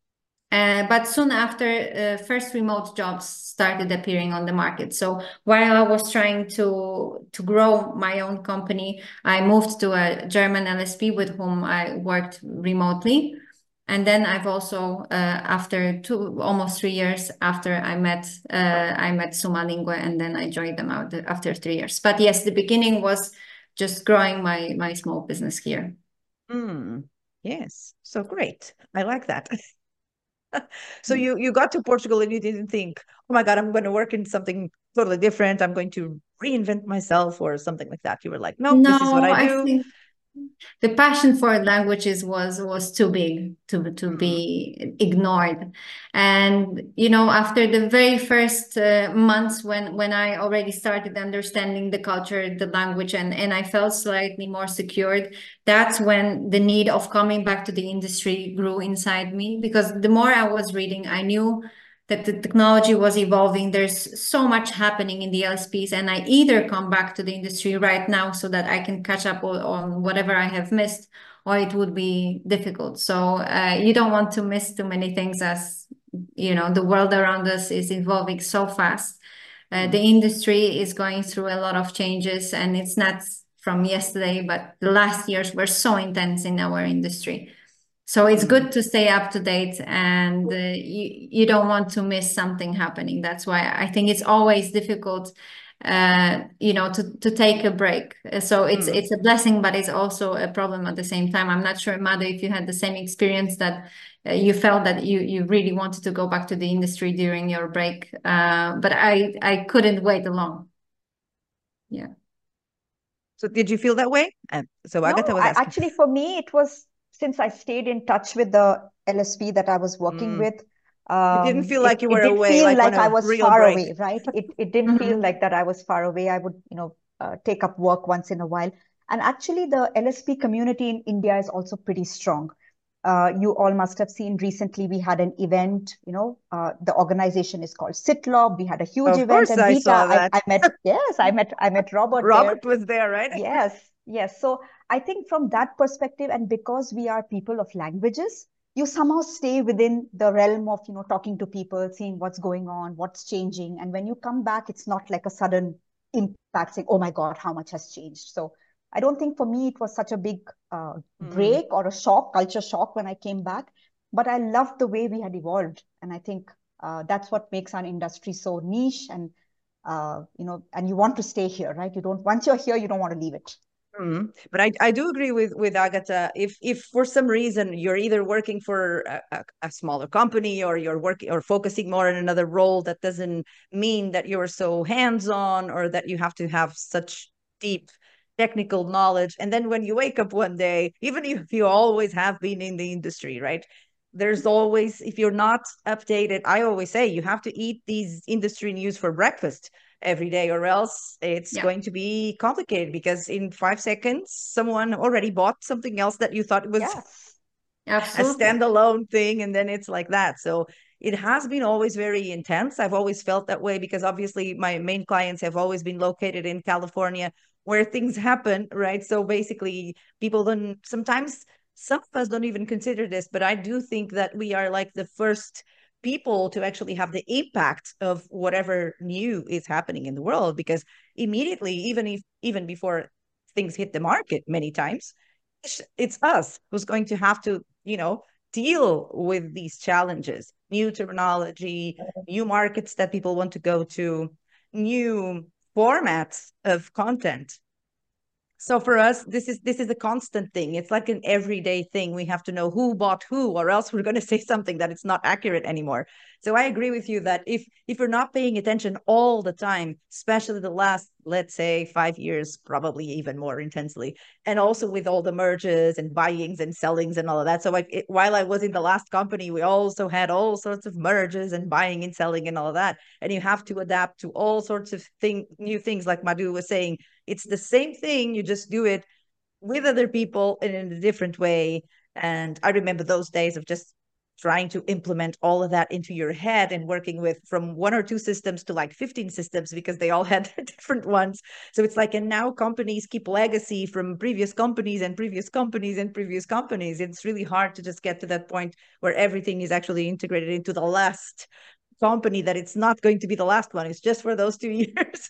Speaker 5: Uh, but soon after, uh, first remote jobs started appearing on the market. So while I was trying to to grow my own company, I moved to a German L S P with whom I worked remotely. And then I've also, uh, after two, almost three years after I met, uh, I met Summa Lingue, and then I joined them out after three years. But yes, the beginning was just growing my my small business here.
Speaker 4: Hmm. Yes. So great. I like that. So you you got to Portugal and you didn't think, oh my God, I'm going to work in something totally different. I'm going to reinvent myself or something like that. You were like, nope, this is what
Speaker 5: No,
Speaker 4: I
Speaker 5: I
Speaker 4: do.
Speaker 5: think the passion for languages was was too big to to
Speaker 4: Hmm.
Speaker 5: be ignored. And you know, after the very first uh, months when when I already started understanding the culture, the language, and and I felt slightly more secured, that's when the need of coming back to the industry grew inside me, because the more I was reading, I knew that the technology was evolving. There's so much happening in the L S Ps, and I either come back to the industry right now so that I can catch up on, on whatever I have missed, or it would be difficult. So uh, you don't want to miss too many things, as you know, the world around us is evolving so fast. Uh, the industry is going through a lot of changes, and it's not from yesterday, but the last years were so intense in our industry. So it's
Speaker 4: Hmm.
Speaker 5: good to stay up to date, and uh, you, you don't want to miss something happening. That's why I think it's always difficult, uh, you know, to, to take a break. Uh, So it's
Speaker 4: Hmm.
Speaker 5: it's a blessing, but it's also a problem at the same time. I'm not sure, Madhu, if you had the same experience, that uh, you felt that you you really wanted to go back to the industry during your break. Uh, but I I couldn't wait along. Yeah.
Speaker 4: So did you feel that way? And so
Speaker 6: No,
Speaker 4: Agatha was
Speaker 6: I
Speaker 4: asking.
Speaker 6: actually, for me, it was since I stayed in touch with the L S P that I was working
Speaker 4: Mm.
Speaker 6: with.
Speaker 4: You didn't
Speaker 6: Um,
Speaker 4: feel
Speaker 6: it,
Speaker 4: like you
Speaker 6: it
Speaker 4: were
Speaker 6: did
Speaker 4: away,
Speaker 6: feel
Speaker 4: like on
Speaker 6: like I
Speaker 4: a
Speaker 6: was
Speaker 4: real
Speaker 6: far
Speaker 4: break.
Speaker 6: away, right? It it didn't feel
Speaker 5: Mhm.
Speaker 6: like that I was far away. I would, you know, uh, take up work once in a while. And actually, the L S P community in India is also pretty strong. Uh, you all must have seen recently we had an event, you know, uh, the organization is called Sitlob. We had a huge
Speaker 4: Of
Speaker 6: event,
Speaker 4: course,
Speaker 6: and
Speaker 4: I
Speaker 6: Rita,
Speaker 4: saw
Speaker 6: I,
Speaker 4: that.
Speaker 6: I met, yes, I met, I met Robert there.
Speaker 4: Robert was there, right?
Speaker 6: Yes, yes. So I think from that perspective, and because we are people of languages, you somehow stay within the realm of, you know, talking to people, seeing what's going on, what's changing. And when you come back, it's not like a sudden impact saying, oh my God, how much has changed. So I don't think for me it was such a big uh,
Speaker 4: Mm.
Speaker 6: break or a shock, culture shock when I came back. But I loved the way we had evolved. And I think uh, that's what makes our industry so niche, and uh, you know, and you want to stay here, right? You don't, once you're here, you don't want to leave it.
Speaker 4: Mm. But I, I do agree with with Agatha. If if for some reason you're either working for a, a, a smaller company, or you're working or focusing more in another role, that doesn't mean that you're so hands-on, or that you have to have such deep technical knowledge. And then when you wake up one day, even if you always have been in the industry, right? There's always, if you're not updated, I always say you have to eat these industry news for breakfast every day, or else it's
Speaker 5: Yeah,
Speaker 4: going to be complicated, because in five seconds someone already bought something else that you thought was
Speaker 6: Yes.
Speaker 4: a
Speaker 5: absolutely.
Speaker 4: standalone thing, and then it's like that. So it has been always very intense. I've always felt that way, because obviously my main clients have always been located in California, where things happen, right? So basically people don't sometimes, some of us don't even consider this, but I do think that we are like the first people to actually have the impact of whatever new is happening in the world, because immediately, even if even before things hit the market many times, it's us who's going to have to, you know, deal with these challenges, new terminology, new markets that people want to go to, new formats of content. So for us, this is this is a constant thing. It's like an everyday thing. We have to know who bought who, or else we're going to say something that it's not accurate anymore. So I agree with you that if if you're not paying attention all the time, especially the last, let's say, five years, probably even more intensely, and also with all the merges and buyings and sellings and all of that. So like it, while I was in the last company, we also had all sorts of merges and buying and selling and all of that. And you have to adapt to all sorts of thing, new things, like Madhu was saying. It's the same thing, you just do it with other people and in a different way. And I remember those days of just trying to implement all of that into your head, and working with from one or two systems to like fifteen systems, because they all had different ones. So it's like, and now companies keep legacy from previous companies and previous companies and previous companies. It's really hard to just get to that point where everything is actually integrated into the last company, that it's not going to be the last one. It's just for those two years.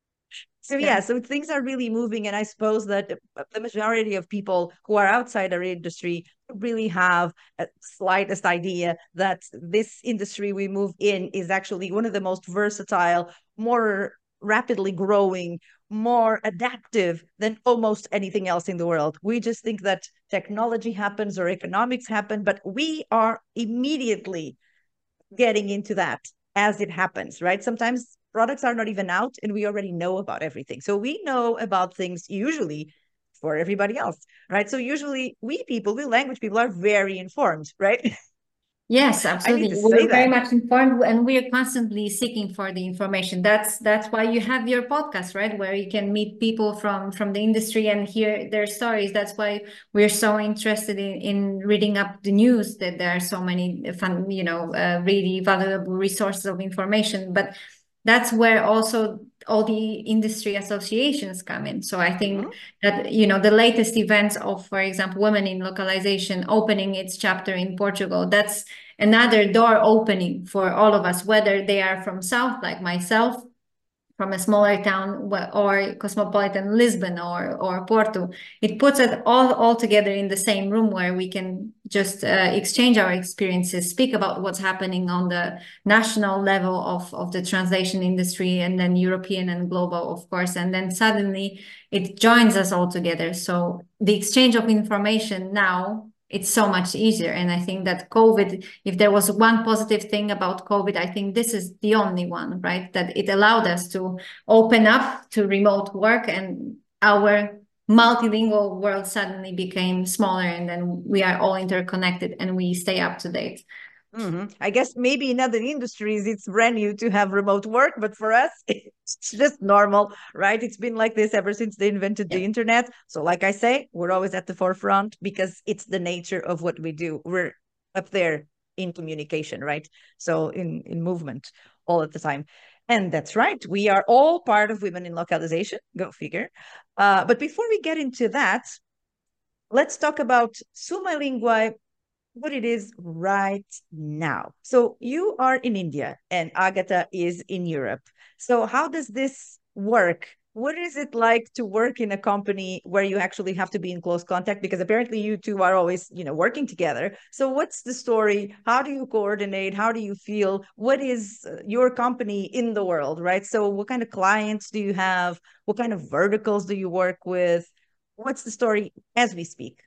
Speaker 4: So yeah,
Speaker 5: Yeah.
Speaker 4: so things are really moving, and I suppose that the majority of people who are outside our industry really have a slightest idea that this industry we move in is actually one of the most versatile, more rapidly growing, more adaptive than almost anything else in the world. We just think that technology happens or economics happen, but we are immediately getting into that as it happens, right? Sometimes products are not even out and we already know about everything. So we know about things usually for everybody else, right? So usually we people, we language people are very informed, right?
Speaker 5: Yes,
Speaker 4: I need
Speaker 5: absolutely.
Speaker 4: to say
Speaker 5: We're very
Speaker 4: that.
Speaker 5: much informed and we are constantly seeking for the information. That's that's why you have your podcast, right? Where you can meet people from from the industry and hear their stories. That's why we're so interested in in reading up the news, that there are so many fun, you know, uh, really valuable resources of information. But that's where also all the industry associations come in. So I think
Speaker 4: Mhm.
Speaker 5: that, you know, the latest events of, for example, Women in Localization opening its chapter in Portugal, that's another door opening for all of us, whether they are from South, like myself, from a smaller town, or cosmopolitan Lisbon, or or Porto. It puts it all all together in the same room, where we can just uh, exchange our experiences, speak about what's happening on the national level of of the translation industry, and then European and global, of course. And then suddenly it joins us all together. So the exchange of information now, it's so much easier. And I think that COVID, if there was one positive thing about COVID, I think this is the only one, right? That it allowed us to open up to remote work, and our multilingual world suddenly became smaller, and then we are all interconnected and we stay up to date.
Speaker 4: Mhm. I guess maybe in other industries it's brand new to have remote work, but for us it's just normal, right? It's been like this ever since they invented
Speaker 5: Yeah.
Speaker 4: the internet. So, like I say, we're always at the forefront because it's the nature of what we do. We're up there in communication, right? So in in movement all at the time. And that's right. We are all part of Women in Localization. Go figure. Uh, but before we get into that, let's talk about Summa Lingua, what it is right now. So you are in India and Agatha is in Europe. So how does this work? What is it like to work in a company where you actually have to be in close contact? Because apparently you two are always, you know, working together. So what's the story? How do you coordinate? How do you feel? What is uh, your company in the world, right? So what kind of clients do you have? What kind of verticals do you work with? what's the story as we speak?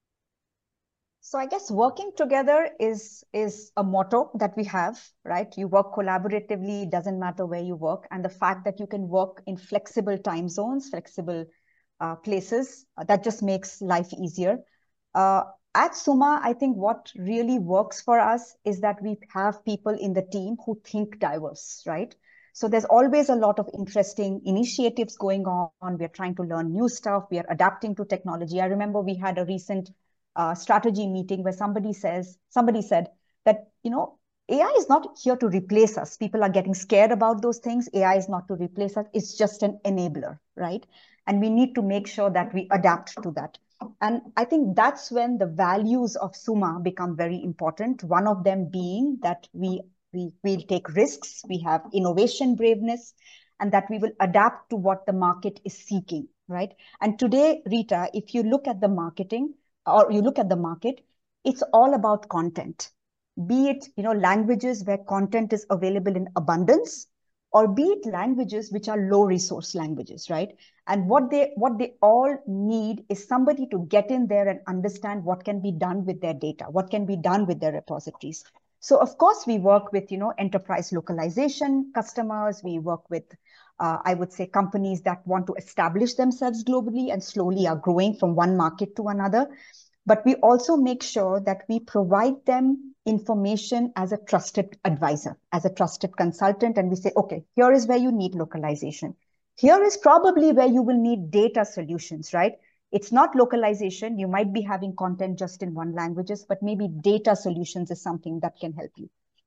Speaker 6: So I guess working together is is a motto that we have, right? You work collaboratively, doesn't matter where you work. And the fact that you can work in flexible time zones, flexible uh, places, uh, that just makes life easier. Uh, at Summa, I think what really works for us is that we have people in the team who think diverse, right? So there's always a lot of interesting initiatives going on. We're trying to learn new stuff. We are adapting to technology. I remember we had a recent uh, strategy meeting where somebody says, somebody said that, you know, A I is not here to replace us. People are getting scared about those things. A I is not to replace us. It's just an enabler, right? And we need to make sure that we adapt to that. And I think that's when the values of Summa become very important. One of them being that we we will take risks, we have innovation braveness, and that we will adapt to what the market is seeking, right? And today, Rita, if you look at the marketing or you look at the market, it's all about content. Be it, you know, languages where content is available in abundance, or be it languages which are low resource languages, right? And what they what they all need is somebody to get in there and understand what can be done with their data, what can be done with their repositories. So of course we work with, you know, enterprise localization customers. We work with, uh, I would say, companies that want to establish themselves globally and slowly are growing from one market to another. But we also make sure that we provide them information as a trusted advisor, as a trusted consultant. And we say, okay, here is where you need localization. Here is probably where you will need data solutions, right? It's not localization. You might be having content just in one languages, but maybe data solutions is something that can help you.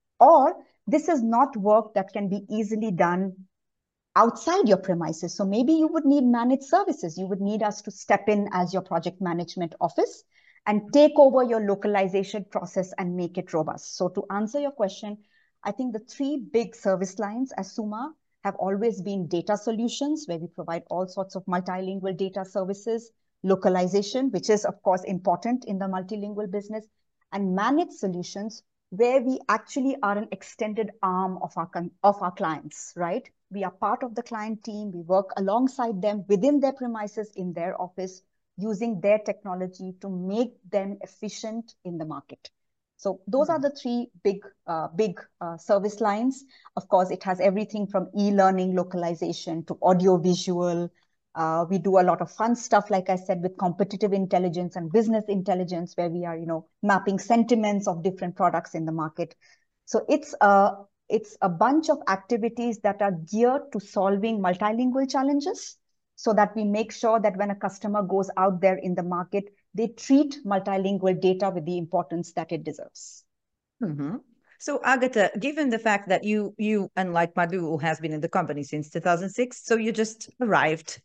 Speaker 6: Or this is not work that can be easily done outside your premises. So maybe you would need managed services. You would need us to step in as your project management office and take over your localization process and make it robust. So to answer your question, I think the three big service lines as Summa have always been data solutions, where we provide all sorts of multilingual data services, localization, which is of course important in the multilingual business, and managed solutions, where we actually are an extended arm of our, of our clients, right? We are part of the client team. We work alongside them within their premises, in their office, using their technology to make them efficient in the market. So those are the three big, uh, big uh, service lines. Of course, it has everything from e-learning localization to audio-visual. Uh, we do a lot of fun stuff, like I said, with competitive intelligence and business intelligence, where we are, you know, mapping sentiments of different products in the market. So it's a, it's a bunch of activities that are geared to solving multilingual challenges, so that we make sure that when a customer goes out there in the market, they treat multilingual data with the importance that it deserves.
Speaker 4: Mm-hmm. So Agatha, given the fact that you, you unlike Madhu, who has been in the company since two thousand six, so you just arrived,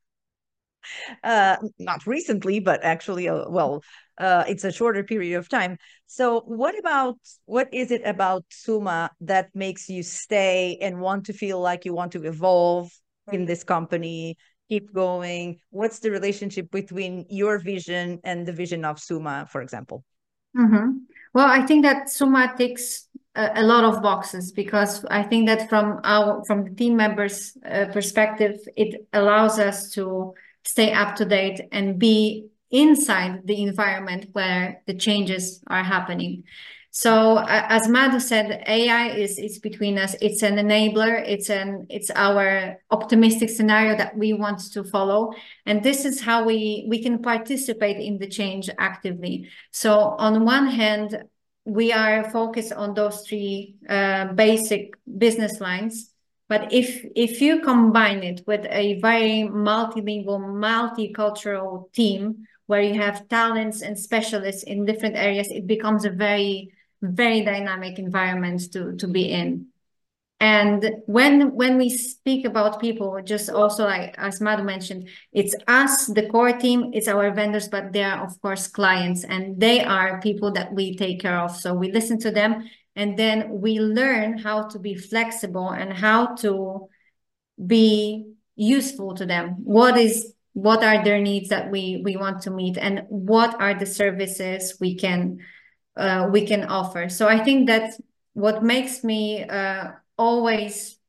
Speaker 4: uh, not recently, but actually, uh, well, uh, it's a shorter period of time. So what about, what is it about Summa that makes you stay and want to feel like you want to evolve in this company, keep going? What's the relationship between your vision and the vision of Summa, for example?
Speaker 5: Mm-hmm. Well, I think that Summa ticks a, a lot of boxes, because I think that from our from the team members' uh, perspective, it allows us to stay up to date and be inside the environment where the changes are happening. So uh, as Madhu said, A I is is between us. It's an enabler. It's an it's our optimistic scenario that we want to follow, and this is how we we can participate in the change actively. So on one hand, we are focused on those three uh, basic business lines. But if if you combine it with a very multilingual, multicultural team, where you have talents and specialists in different areas, it becomes a very very dynamic environment to to be in. And when when we speak about people, just also like as Madhu mentioned, it's us, the core team, it's our vendors, but they are of course clients, and they are people that we take care of. So we listen to them, and then we learn how to be flexible and how to be useful to them. What is what are their needs that we we want to meet, and what are the services we can Uh, we can offer. So I think that what makes me uh, always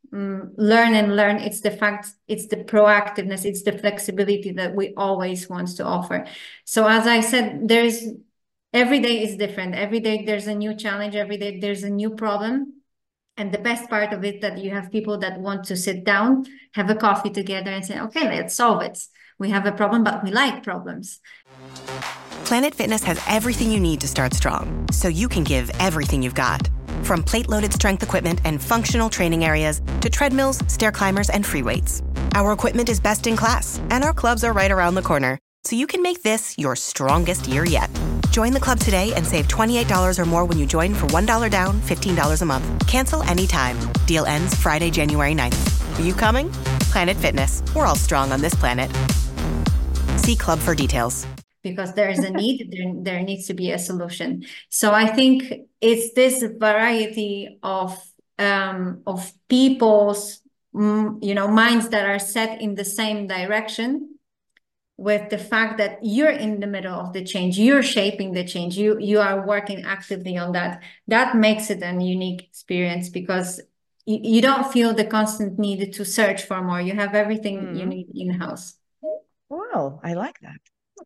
Speaker 5: um, learn and learn. It's the fact, it's the proactiveness, it's the flexibility that we always want to offer. So as I said, there's every day is different. Every day there's a new challenge. Every day there's a new problem. And the best part of it that you have people that want to sit down, have a coffee together and say, okay, let's solve it. We have a problem, but we like problems.
Speaker 3: Planet Fitness has everything you need to start strong, so you can give everything you've got. From plate-loaded strength equipment and functional training areas to treadmills, stair climbers, and free weights. Our equipment is best in class, and our clubs are right around the corner, so you can make this your strongest year yet. Join the club today and save twenty-eight dollars or more when you join for one dollar down, fifteen dollars a month. Cancel anytime. Deal ends Friday, January ninth. Are you coming? Planet Fitness. We're all strong on this planet. See club for details.
Speaker 5: Because there is a need, there, there needs to be a solution. So I think it's this variety of um, of people's mm, you know minds that are set in the same direction, with the fact that you're in the middle of the change, you're shaping the change, you you are working actively on that. That makes it an unique experience because you, you don't feel the constant need to search for more. You have everything mm-hmm. you need in-house.
Speaker 4: Wow, I like that.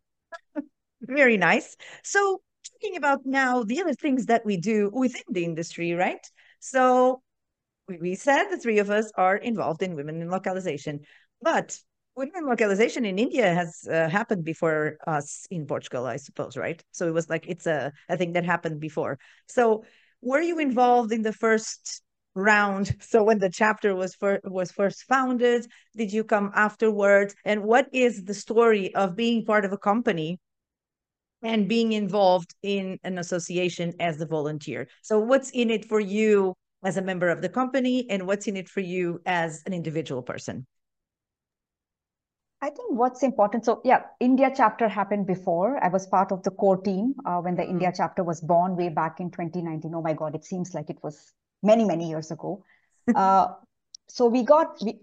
Speaker 4: Very nice. So talking about now the other things that we do within the industry, right? So we said the three of us are involved in women in localization, but women in localization in India has uh, happened before us in Portugal, I suppose, right? So it was like it's a, a thing that happened before. So were you involved in the first round? So when the chapter was for, was first founded, did you come afterwards? And what is the story of being part of a company and being involved in an association as a volunteer? So what's in it for you as a member of the company, and what's in it for you as an individual person?
Speaker 6: I think what's important, so yeah, India chapter happened before. I was part of the core team uh, when the mm-hmm. India chapter was born way back in twenty nineteen. Oh my God, it seems like it was many, many years ago. uh, so we got, we,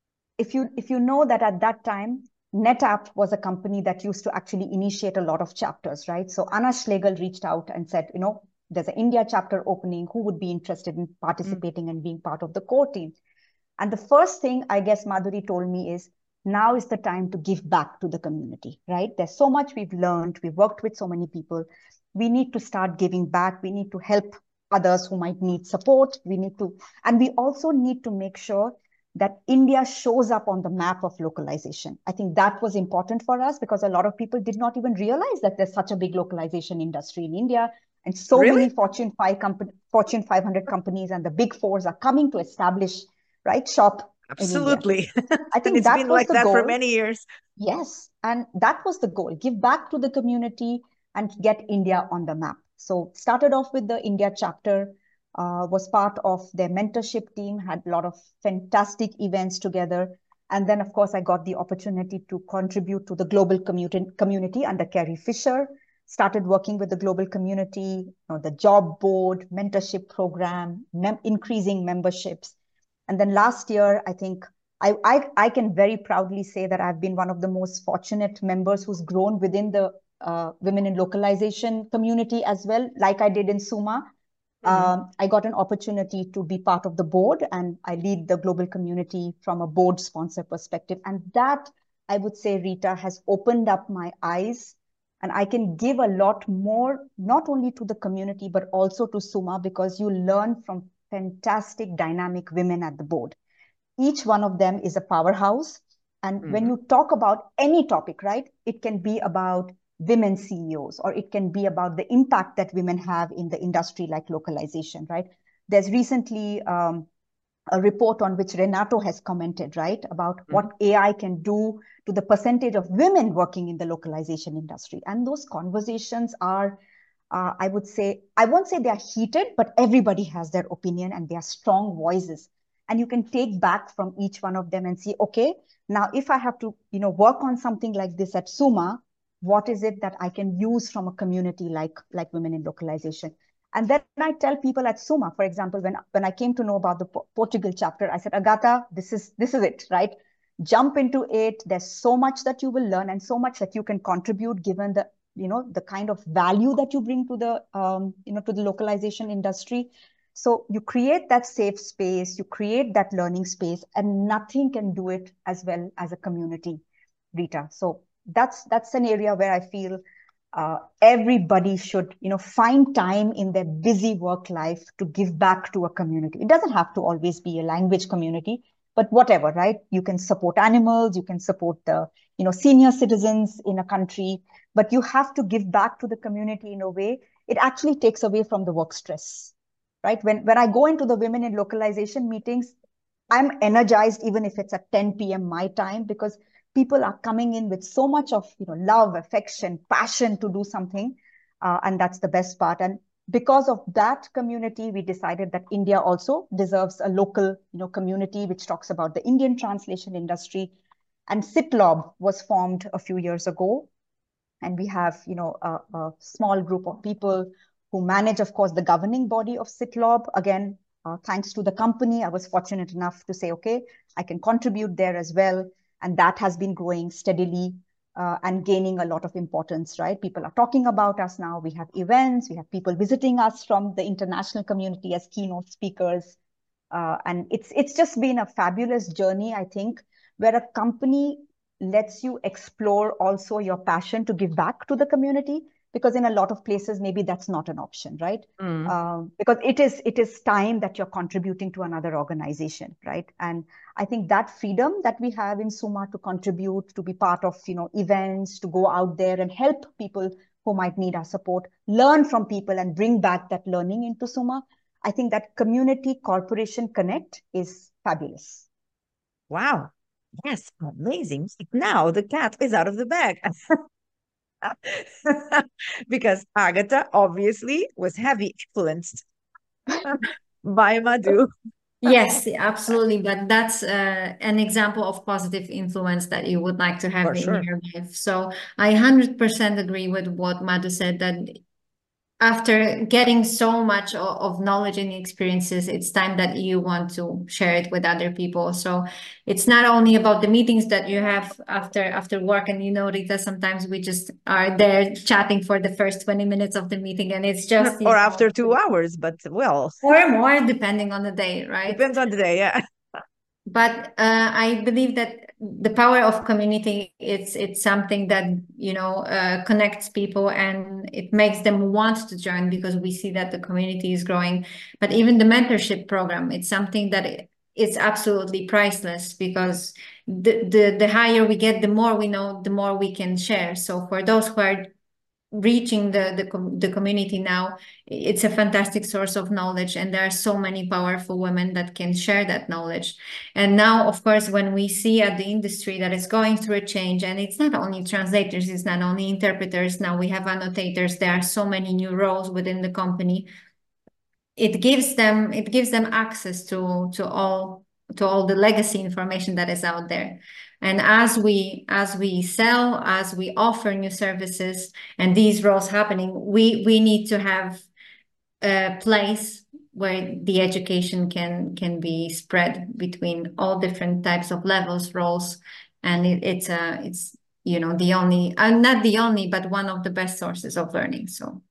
Speaker 6: if you if you know that at that time, NetApp was a company that used to actually initiate a lot of chapters, right? So Anna Schlegel reached out and said, you know, there's an India chapter opening. Who would be interested in participating mm. and being part of the core team? And the first thing I guess Madhuri told me is, now is the time to give back to the community, right? There's so much we've learned. We've worked with so many people. We need to start giving back. We need to help others who might need support. We need to, and we also need to make sure that India shows up on the map of localization. I think that was important for us because a lot of people did not even realize that there's such a big localization industry in India. And so really? many Fortune five company, Fortune five hundred companies and the big fours are coming to establish, right, shop.
Speaker 4: Absolutely.
Speaker 6: I think
Speaker 4: it's
Speaker 6: that
Speaker 4: been
Speaker 6: was
Speaker 4: like
Speaker 6: the
Speaker 4: that
Speaker 6: goal.
Speaker 4: for many years.
Speaker 6: Yes. And that was the goal. Give back to the community and get India on the map. So started off with the India chapter, uh, was part of their mentorship team, had a lot of fantastic events together. And then, of course, I got the opportunity to contribute to the global community, community under Carrie Fisher, started working with the global community, you know, the job board, mentorship program, mem increasing memberships. And then last year, I think I, I, I can very proudly say that I've been one of the most fortunate members who's grown within the uh, women in localization community as well, like I did in SUMA. Mm-hmm. um, I got an opportunity to be part of the board, and I lead the global community from a board sponsor perspective. And that, I would say, Rita, has opened up my eyes, and I can give a lot more, not only to the community, but also to SUMA, because you learn from fantastic dynamic women at the board. Each one of them is a powerhouse. And mm-hmm. when you talk about any topic, right, it can be about women C E Os, or it can be about the impact that women have in the industry like localization, right? There's recently um, a report on which Renato has commented, right, about mm-hmm. what A I can do to the percentage of women working in the localization industry. And those conversations are, uh, I would say, I won't say they're heated, but everybody has their opinion and they are strong voices. And you can take back from each one of them and see, okay, now if I have to, you know, work on something like this at SUMA, what is it that I can use from a community like, like women in localization? And then I tell people at SUMA, for example, when, when I came to know about the Portugal chapter, I said, Agatha, this is, this is it, right? Jump into it. There's so much that you will learn and so much that you can contribute given the, you know, the kind of value that you bring to the, um, you know, to the localization industry. So you create that safe space, you create that learning space, and nothing can do it as well as a community, Rita. So that's that's an area where I feel uh, everybody should, you know, find time in their busy work life to give back to a community. It doesn't have to always be a language community, but whatever, right? You can support animals, you can support the, you know, senior citizens in a country, but you have to give back to the community in a way. It actually takes away from the work stress, right? When, when I go into the women in localization meetings, I'm energized even if it's at ten p m my time, because people are coming in with so much of, you know, love, affection, passion to do something. Uh, and that's the best part. And because of that community, we decided that India also deserves a local, you know, community which talks about the Indian translation industry. And CITLOB was formed a few years ago. And we have, you know, a, a small group of people who manage, of course, the governing body of CITLOB. Again, uh, thanks to the company, I was fortunate enough to say, okay, I can contribute there as well. And that has been growing steadily uh, and gaining a lot of importance, right? People are talking about us now. We have events, we have people visiting us from the international community as keynote speakers. Uh, and it's it's just been a fabulous journey, I think, where a company lets you explore also your passion to give back to the community, because in a lot of places maybe that's not an option, right?
Speaker 4: Mm.
Speaker 6: Um, because it is it is time that you're contributing to another organization, right? And I think that freedom that we have in Summa to contribute, to be part of, you know, events, to go out there and help people who might need our support, learn from people and bring back that learning into Summa. I think that community corporation connect is fabulous.
Speaker 4: Wow. Yes, amazing. Now the cat is out of the bag. Because Agatha obviously was heavy influenced by Madhu.
Speaker 5: Yes, absolutely. But that's uh, an example of positive influence that you would like to have
Speaker 4: For
Speaker 5: in
Speaker 4: sure.
Speaker 5: your life. So I one hundred percent agree with what Madhu said, that after getting so much of, of knowledge and experiences, it's time that you want to share it with other people. So it's not only about the meetings that you have after after work. And you know, Rita, sometimes we just are there chatting for the first twenty minutes of the meeting, and it's just, you
Speaker 4: Or
Speaker 5: know,
Speaker 4: after two hours, but well,
Speaker 5: or more depending on the day, right?
Speaker 4: depends on the day, yeah.
Speaker 5: But uh, I believe that the power of community, it's it's something that, you know, uh, connects people, and it makes them want to join, because we see that the community is growing. But even the mentorship program, it's something that it, it's absolutely priceless, because the, the the higher we get, the more we know, the more we can share. So for those who are reaching the, the the community now, it's a fantastic source of knowledge, and there are so many powerful women that can share that knowledge. And now, of course, when we see at the industry that it's going through a change, and it's not only translators, it's not only interpreters, now we have annotators, there are so many new roles within the company. It gives them it gives them access to to all to all the legacy information that is out there. And as we as we sell, as we offer new services, and these roles happening, we we need to have a place where the education can can be spread between all different types of levels, roles, and it, it's a it's you know the only, uh, not the only, but one of the best sources of learning. So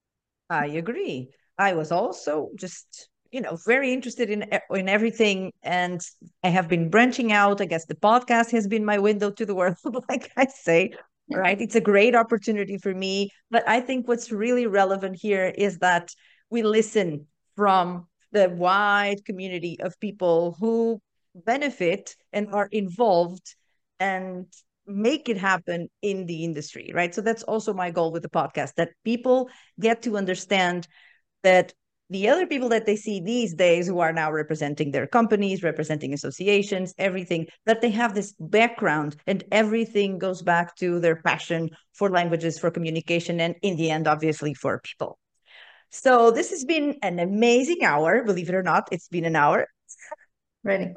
Speaker 4: I agree. I was also just, you know, very interested in e- in everything, and I have been branching out. I guess the podcast has been my window to the world, like I say,
Speaker 5: yeah.
Speaker 4: right? It's a great opportunity for me. But I think what's really relevant here is that we listen from the wide community of people who benefit and are involved and make it happen in the industry, right? So that's also my goal with the podcast, that people get to understand that the other people that they see these days, who are now representing their companies, representing associations, everything, that they have this background, and everything goes back to their passion for languages, for communication, and in the end, obviously, for people. So this has been an amazing hour. Believe it or not, it's been an hour.
Speaker 5: Ready.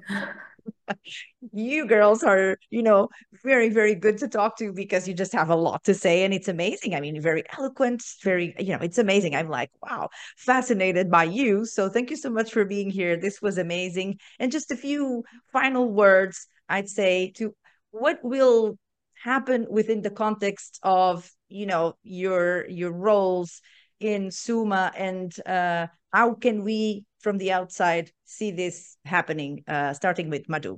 Speaker 4: You girls are, you know, very, very good to talk to, because you just have a lot to say, and it's amazing. I mean, you're very eloquent, very, you know, it's amazing. I'm like, wow, fascinated by you. So thank you so much for being here. This was amazing. And just a few final words, I'd say, to what will happen within the context of, you know, your your roles in Summa, and uh, how can we from the outside see this happening, uh, starting with Madhu?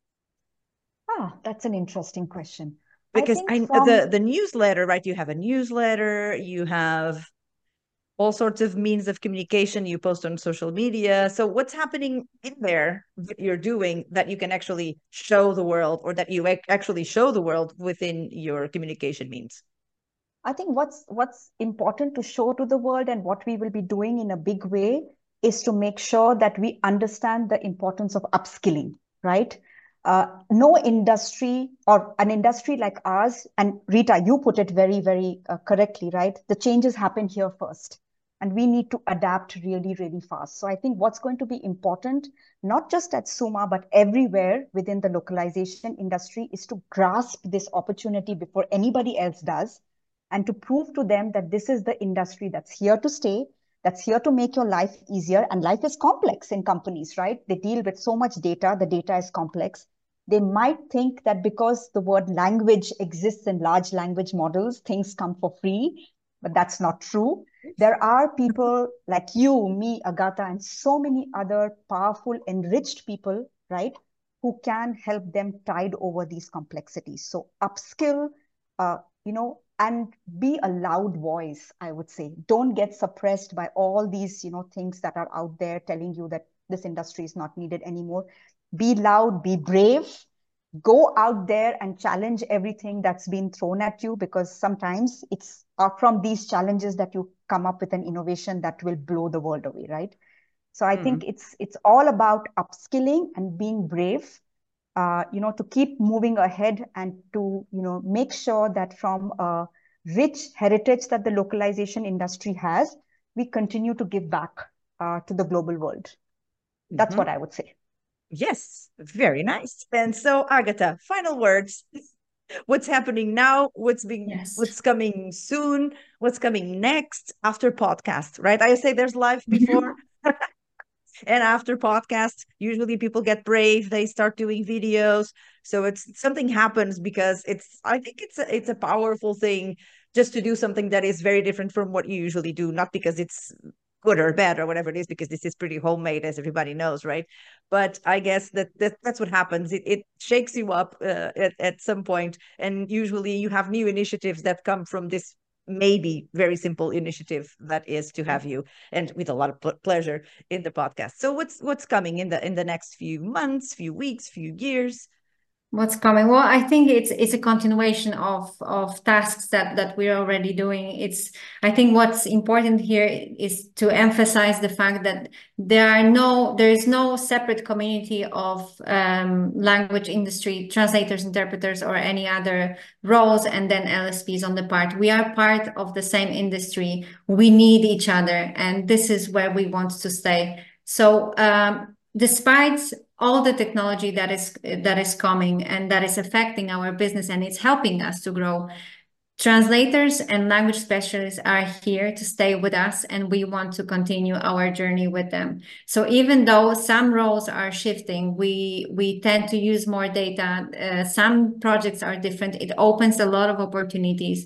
Speaker 6: Ah, that's an interesting question. I
Speaker 4: Because
Speaker 6: think
Speaker 4: I
Speaker 6: from
Speaker 4: the the newsletter, right? You have a newsletter, you have all sorts of means of communication, you post on social media. So what's happening in there that you're doing that you can actually show the world, or that you ac- actually show the world within your communication means?
Speaker 6: I think what's what's important to show to the world and what we will be doing in a big way is to make sure that we understand the importance of upskilling, right? Uh, no industry or an industry like ours, and Rita, you put it very, very uh, correctly, right? The changes happen here first, and we need to adapt really, really fast. So I think what's going to be important, not just at Suma, but everywhere within the localization industry, is to grasp this opportunity before anybody else does, and to prove to them that this is the industry that's here to stay, that's here to make your life easier. And life is complex in companies, right? They deal with so much data, the data is complex. They might think that because the word language exists in large language models, things come for free, but that's not true. There are people like you, me, Agatha, and so many other powerful, enriched people, right, who can help them tide over these complexities. So upskill, uh, you know, and be a loud voice, I would say. Don't get suppressed by all these, you know, things that are out there telling you that this industry is not needed anymore. Be loud, be brave, go out there and challenge everything that's been thrown at you, because sometimes it's uh, from these challenges that you come up with an innovation that will blow the world away, right? So I think
Speaker 4: Mm.
Speaker 6: it's it's all about upskilling and being brave, uh, you know, to keep moving ahead, and to, you know, make sure that from a rich heritage that the localization industry has, we continue to give back uh, to the global world. That's
Speaker 4: Mhm.
Speaker 6: what I would say.
Speaker 4: Yes, very nice. And so, Agatha, final words. What's happening now? What's being
Speaker 5: Yes.
Speaker 4: what's coming soon? What's coming next after podcast, right? I say there's life before and after podcast. Usually people get brave, they start doing videos. So it's something happens because it's I think it's a, it's a powerful thing just to do something that is very different from what you usually do, not because it's good or bad or whatever it is, because this is pretty homemade, as everybody knows, right? But I guess that, that that's what happens. It, it shakes you up uh, at, at some point, and usually you have new initiatives that come from this maybe very simple initiative that is to have you, and with a lot of pl- pleasure, in the podcast. So what's what's coming in the in the next few months, few weeks, few years?
Speaker 5: What's coming? Well, I think it's it's a continuation of of tasks that that we're already doing. It's I think what's important here is to emphasize the fact that there are no there is no separate community of um, language industry translators, interpreters, or any other roles, and then L S Ps on the part. We are part of the same industry. We need each other, and this is where we want to stay. So um, despite all the technology that is that is coming and that is affecting our business and it's helping us to grow, translators and language specialists are here to stay with us, and we want to continue our journey with them. So even though some roles are shifting, we we tend to use more data. Uh, some projects are different. It opens a lot of opportunities.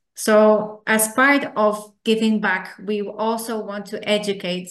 Speaker 5: So as part of giving back, we also want to educate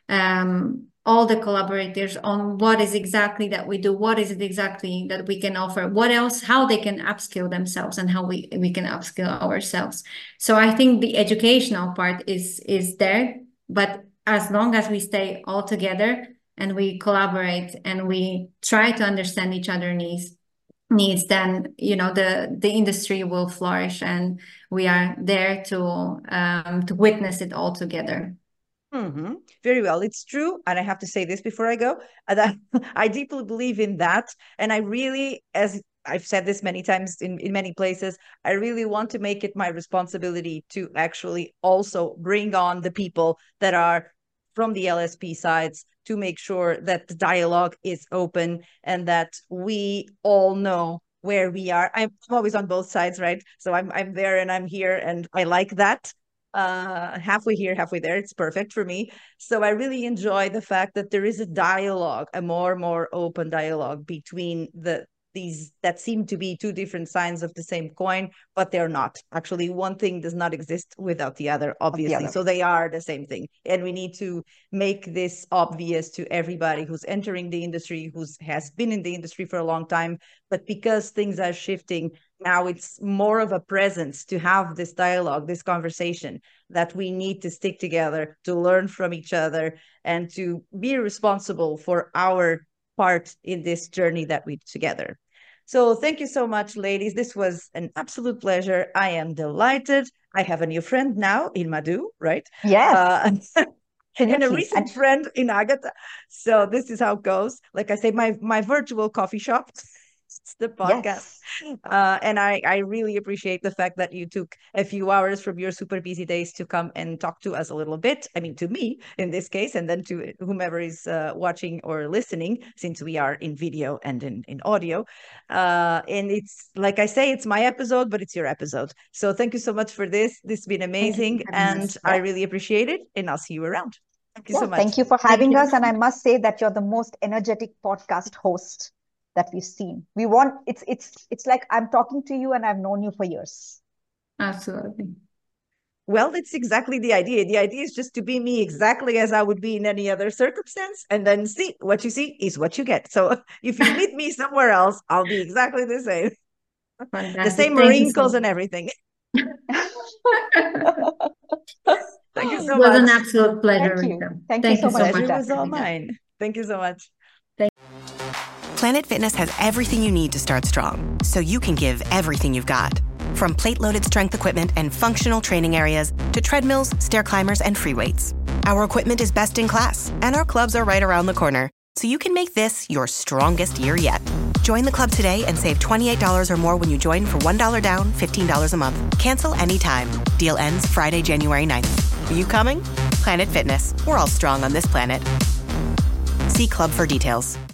Speaker 5: um, all the collaborators on what is exactly that we do, what is it exactly that we can offer, what else, how they can upskill themselves, and how we, we can upskill ourselves. So I think the educational part is is there, but as long as we stay all together and we collaborate and we try to understand each other's needs, needs, then you know the the industry will flourish, and we are there to um, to witness it all together.
Speaker 4: Mm-hmm. Very well. It's true. And I have to say this before I go, uh, that I deeply believe in that. And I really, as I've said this many times in, in many places, I really want to make it my responsibility to actually also bring on the people that are from the L S P sides, to make sure that the dialogue is open and that we all know where we are. I'm always on both sides, right? So I'm I'm there and I'm here, and I like that. Uh halfway here, halfway there, it's perfect for me. So I really enjoy the fact that there is a dialogue, a more more open dialogue between the these that seem to be two different sides of the same coin, but they're not. Actually, one thing does not exist without the other, obviously. The other. So they are the same thing. And we need to make this obvious to everybody who's entering the industry, who has been in the industry for a long time. But because things are shifting, now it's more of a presence to have this dialogue, this conversation, that we need to stick together, to learn from each other, and to be responsible for our part in this journey that we together. So thank you so much, ladies. This was an absolute pleasure. I am delighted. I have a new friend now in Madhu, right?
Speaker 6: Yes.
Speaker 4: Uh, and a recent friend in Agatha. So this is how it goes. Like I say, my my virtual coffee shop. It's the podcast. Yes. Uh, and I, I really appreciate the fact that you took a few hours from your super busy days to come and talk to us a little bit. I mean, to me in this case, and then to whomever is uh, watching or listening, since we are in video and in, in audio. Uh, and it's, like I say, it's my episode, but it's your episode. So thank you so much for this. This has been amazing. And yes. I really appreciate it. And I'll see you around. Thank you yeah, so much.
Speaker 6: Thank you for having thank us. You. And I must say that you're the most energetic podcast host that we've seen. We want, it's it's it's like I'm talking to you and I've known you for years.
Speaker 5: Absolutely.
Speaker 4: Well, it's exactly the idea. The idea is just to be me exactly as I would be in any other circumstance, and then see what you see is what you get. So if you meet me somewhere else, I'll be exactly the same. Fantastic. The same Thank wrinkles so and everything. Thank you so
Speaker 5: much. It was
Speaker 4: much.
Speaker 5: an absolute pleasure.
Speaker 6: Thank you. Thank,
Speaker 5: Thank
Speaker 6: you so much.
Speaker 4: Pleasure was all mine. Thank you so much.
Speaker 3: Thank Planet Fitness has everything you need to start strong, so you can give everything you've got. From plate-loaded strength equipment and functional training areas to treadmills, stair climbers, and free weights. Our equipment is best in class, and our clubs are right around the corner, so you can make this your strongest year yet. Join the club today and save twenty-eight dollars or more when you join for one dollar down, fifteen dollars a month. Cancel anytime. Deal ends Friday, January ninth. Are you coming? Planet Fitness. We're all strong on this planet. See club for details.